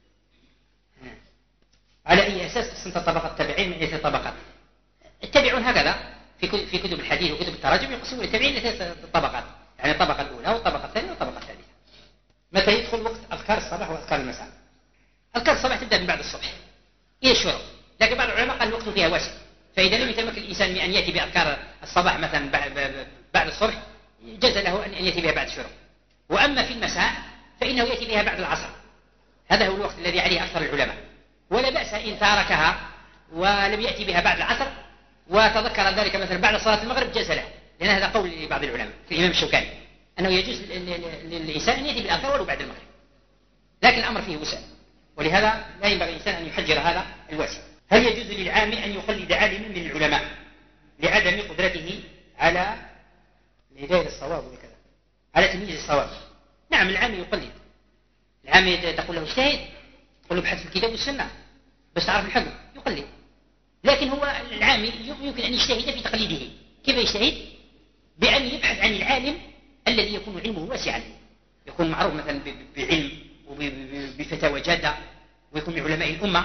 على أي أساس قسمت طبقة التابعين من ثلاث طبقات؟ التابعون هكذا في كتب الحديث وكتب التراجم يقسمون التابعين لثلاث طبقات، يعني الطبقة الأولى والطبقة الثانية والطبقة الثالثة. متى يدخل وقت أذكار الصباح وأذكار المساء؟ أذكار الصباح تبدأ من بعد الصبح إلى الشروق، لكن بعض العلماء قال الوقت فيها واسع، فإذا لم يتمكن الإنسان من أن يأتي بأذكار الصباح مثلا بعد الصبح جاز له أن يأتي بها بعد الشروق. وأما في المساء فإنه يأتي بها بعد العصر، هذا هو الوقت الذي عليه أكثر العلماء. ولا بأس إن تاركها ولم يأتي بها بعد العصر وتذكر ذلك مثلا بعد صلاة المغرب جاز له، لأن هذا قول لبعض العلماء في الإمام الشوكاني أنه يجوز للإنسان أن يأتي بالأذكار ولو بعد المغرب، لكن الأمر فيه وسع، ولهذا لا ينبغي الإنسان أن يحجر هذا الواسع. هل يجوز للعام أن يقلد عالما من العلماء لعدم قدرته على هداية الصواب وكذا، على تمييز الصواب؟ نعم، العام يقلد، العام تقول له اجتهد، تقول له ابحث في الكتاب والسنة بس تعرف الحكم، يقلد. لكن هو العامي يمكن أن يجتهد في تقليده. كيف يجتهد؟ بأن يبحث عن العالم الذي يكون علمه واسعا، يكون معروف مثلا بعلم وبفتاوى جادة ويكون من علماء الأمة،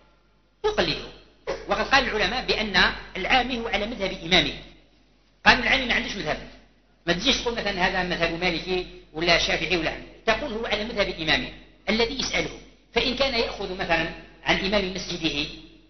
يقلده. وقد قال العلماء بأن العامي هو على مذهب إمامه. قالوا العامي ما عندوش مذهب، ما تجيش تقول مثلا هذا مذهب مالكي ولا شافعي ولا، تقول هو على مذهب إمامه الذي يسأله. فإن كان يأخذ مثلا عن إمام مسجده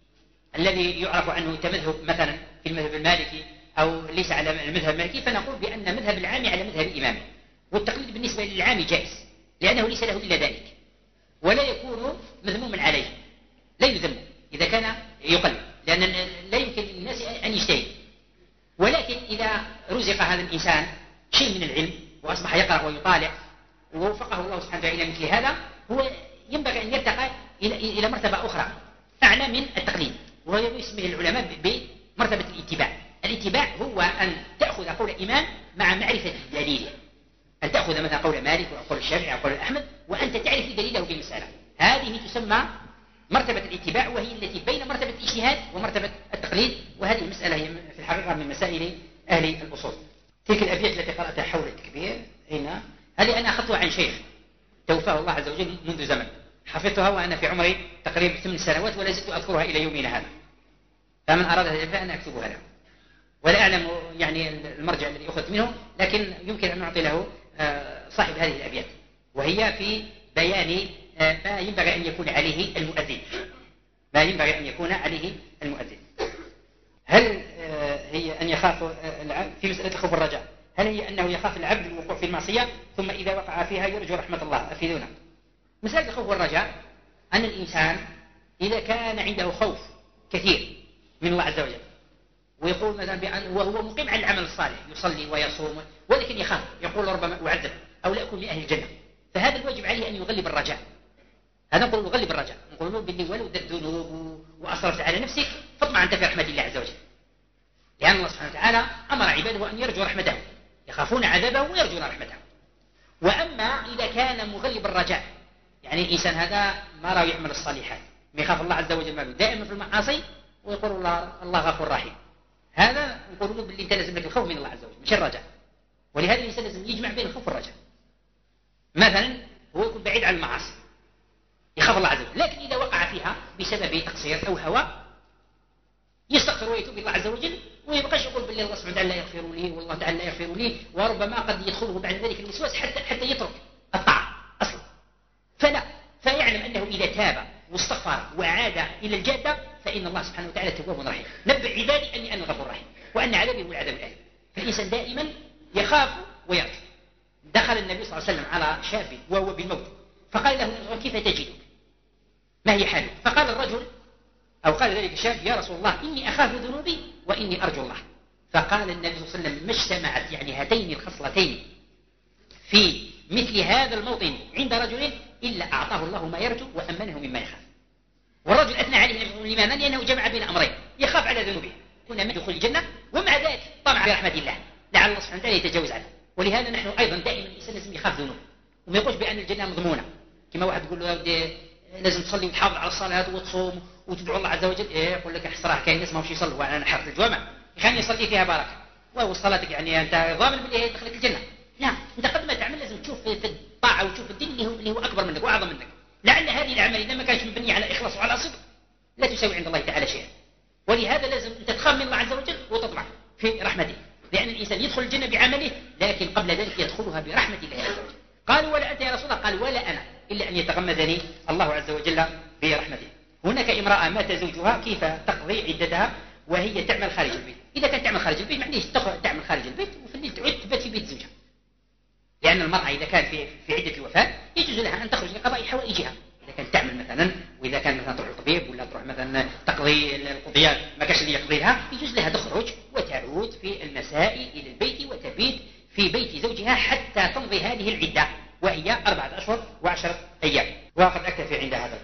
الذي يعرف عنه تمذهب مثلا في المذهب المالكي أو ليس على المذهب المالكي، فنقول بأن مذهب العامي على مذهب إمامه. والتقليد بالنسبة للعامي جائز، لأنه ليس له إلا ذلك، ولا يكون مذموما عليه، لا يذم إذا كان يقلد، لأن لا يمكن للناس أن يجتهد. ولكن إذا رزق هذا الإنسان شيء من العلم وأصبح يقرأ ويطالع ووفقه الله سبحانه وتعالى إلى مثل هذا، هو ينبغي أن يرتقى إلى مرتبة أخرى أعلى من التقليد، وهو يسميه العلماء بمرتبة الاتباع. الاتباع هو أن تأخذ قول إمام مع معرفة دليله، أن تأخذ مثلا قول مالك أو قول الشافعي أو قول أحمد وأنت تعرف دليله في المسألة، هذه تسمى مرتبة الاتباع، وهي التي بين مرتبة الاجتهاد ومرتبة التقليد. وهذه المسألة هي في الحقيقة من مسائل أهل الأصول. تلك الأبيات التي قرأتها حول التكبير هنا، هذه أنا أخذتها عن شيخ توفاه الله عز وجل منذ زمن، حفظتها وأنا في عمري تقريبا 8 سنوات ولا زلت أذكرها إلى يومنا هذا، فمن أراد هذا فأنا أكتبها له، ولا أعلم يعني المرجع الذي أخذت منه، لكن يمكن أن نعطي له صاحب هذه الأبيات، وهي في بيان ما ينبغي أن يكون عليه المؤذن، ما ينبغي أن يكون عليه المؤذن. هل هي أن يخاف العبد في مسألة الخوف والرجاء، هل هي أنه يخاف العبد الوقوع في المعصية ثم إذا وقع فيها يرجو رحمة الله؟ أفيدونا. مسألة الخوف والرجاء أن الإنسان إذا كان عنده خوف كثير من الله عز وجل، ويقول مثلا بأن وهو مقيم على العمل الصالح يصلي ويصوم، ولكن يخاف يقول ربما أعذب أو لا أكون من أهل الجنة، فهذا الواجب عليه أن يغلب الرجاء. هذا نقول يغلب الرجاء، نقول له باللي ولو ذا الذنوب وأصرفت على نفسك فاطمع أنت في رحمة الله عز وجل، لأن الله سبحانه وتعالى أمر عباده أن يرجوا رحمته، يخافون عذابه ويرجون رحمته. وأما إذا كان مغلب الرجاء، يعني الإنسان هذا ما رأى يعمل الصالحات، ما يخاف الله عز وجل، ما دائما في المعاصي ويقول الله غفور رحيم، هذا نقول له باللي انت لازم لك الخوف من الله عز وجل مش الرجاء. ولهذا الإنسان لازم يجمع بين الخوف والرجاء. مثلا هو يكون بعيد عن المعاصي يخاف الله عز وجل، لكن إذا وقع فيها بسبب تقصير أو هوى يستغفر ويتوب إلى الله عز وجل، ويبقاش يقول بالله الله سبحانه وتعالى لا يغفر لي والله تعالى لا يغفر لي، وربما قد يدخله بعد ذلك الوسواس حتى يترك الطاعة أصلا. فلا، فيعلم أنه إذا تاب واستغفر وعاد إلى الجادة فإن الله سبحانه وتعالى تواب رحيم. نبئ عبادي أني أنا الغفور الرحيم وأن عذابي هو العذاب الأليم. فالإنسان دائما يخاف ويرجو. دخل النبي صلى الله عليه وسلم على شاب وهو بالموت فقال له كيف تجدك؟ ما هي حالك؟ فقال الرجل أو قال ذلك الشاب يا رسول الله إني أخاف ذنوبي وإني أرجو الله. فقال النبي صلى الله عليه وسلم ما اجتمعت يعني هاتين الخصلتين في مثل هذا الموطن عند رجل إلا أعطاه الله ما يرجو وأمنه مما يخاف. والرجل أثنى عليه لماذا؟ لأنه جمع بين أمرين، يخاف على ذنوبه كنا من دخول الجنة، ومع ذلك طمع برحمة الله لعل الله سبحانه وتعالى يتجاوز عنه. ولهذا نحن أيضا دائما الإنسان لازم يخاف ذنوبه وما يقولش بأن الجنة مضمونة. كما واحد يقول له لازم تصلي وتحافظ على الصلاة وتصوم وتدعو الله عز وجل، يقول لك صراحة كاين ناس ما مش يصلوا وأنا حافظ الجوامع يخليني يصلي فيها بركة وهو صلاتك يعني أنت ضامن بالله يدخلك الجنة. لا، أنت قد ما تعمل لازم تشوف في الطاعة وتشوف الدين اللي هو أكبر منك وأعظم منك، لعل هذه الأعمال إذا ما كانت مبنية على إخلاص وعلى صدق لا تساوي عند الله تعالى شيئا. ولهذا لازم أنت تخاف من الله عز وجل وتطمع في رحمته، لأن الإنسان يدخل الجنة بعمله لكن قبل ذلك يدخلها برحمة الله عز وجل. قالوا ولا أنت يا رسول الله؟ قال ولا أنا إلا أن يتغمدني الله عز وجل برحمته. هناك امرأة مات زوجها كيف تقضي عدتها وهي تعمل خارج البيت؟ إذا كانت تعمل خارج البيت معليش تعمل خارج البيت وفي الليل تعود تبات في بيت زوجها، لأن المرأة إذا كانت في عدة الوفاة يجوز لها أن تخرج لقضاء حوائجها إذا كانت تعمل مثلا، وإذا كان مثلا تروح الطبيب ولا تروح مثلا تقضي القضيات ما كانش اللي يقضيها يجوز لها تخرج وتعود في المساء إلى البيت وتبيت في بيت زوجها حتى تمضي هذه العدة وهي 4 أشهر و10 أيام. وقد أكتفي عند هذا.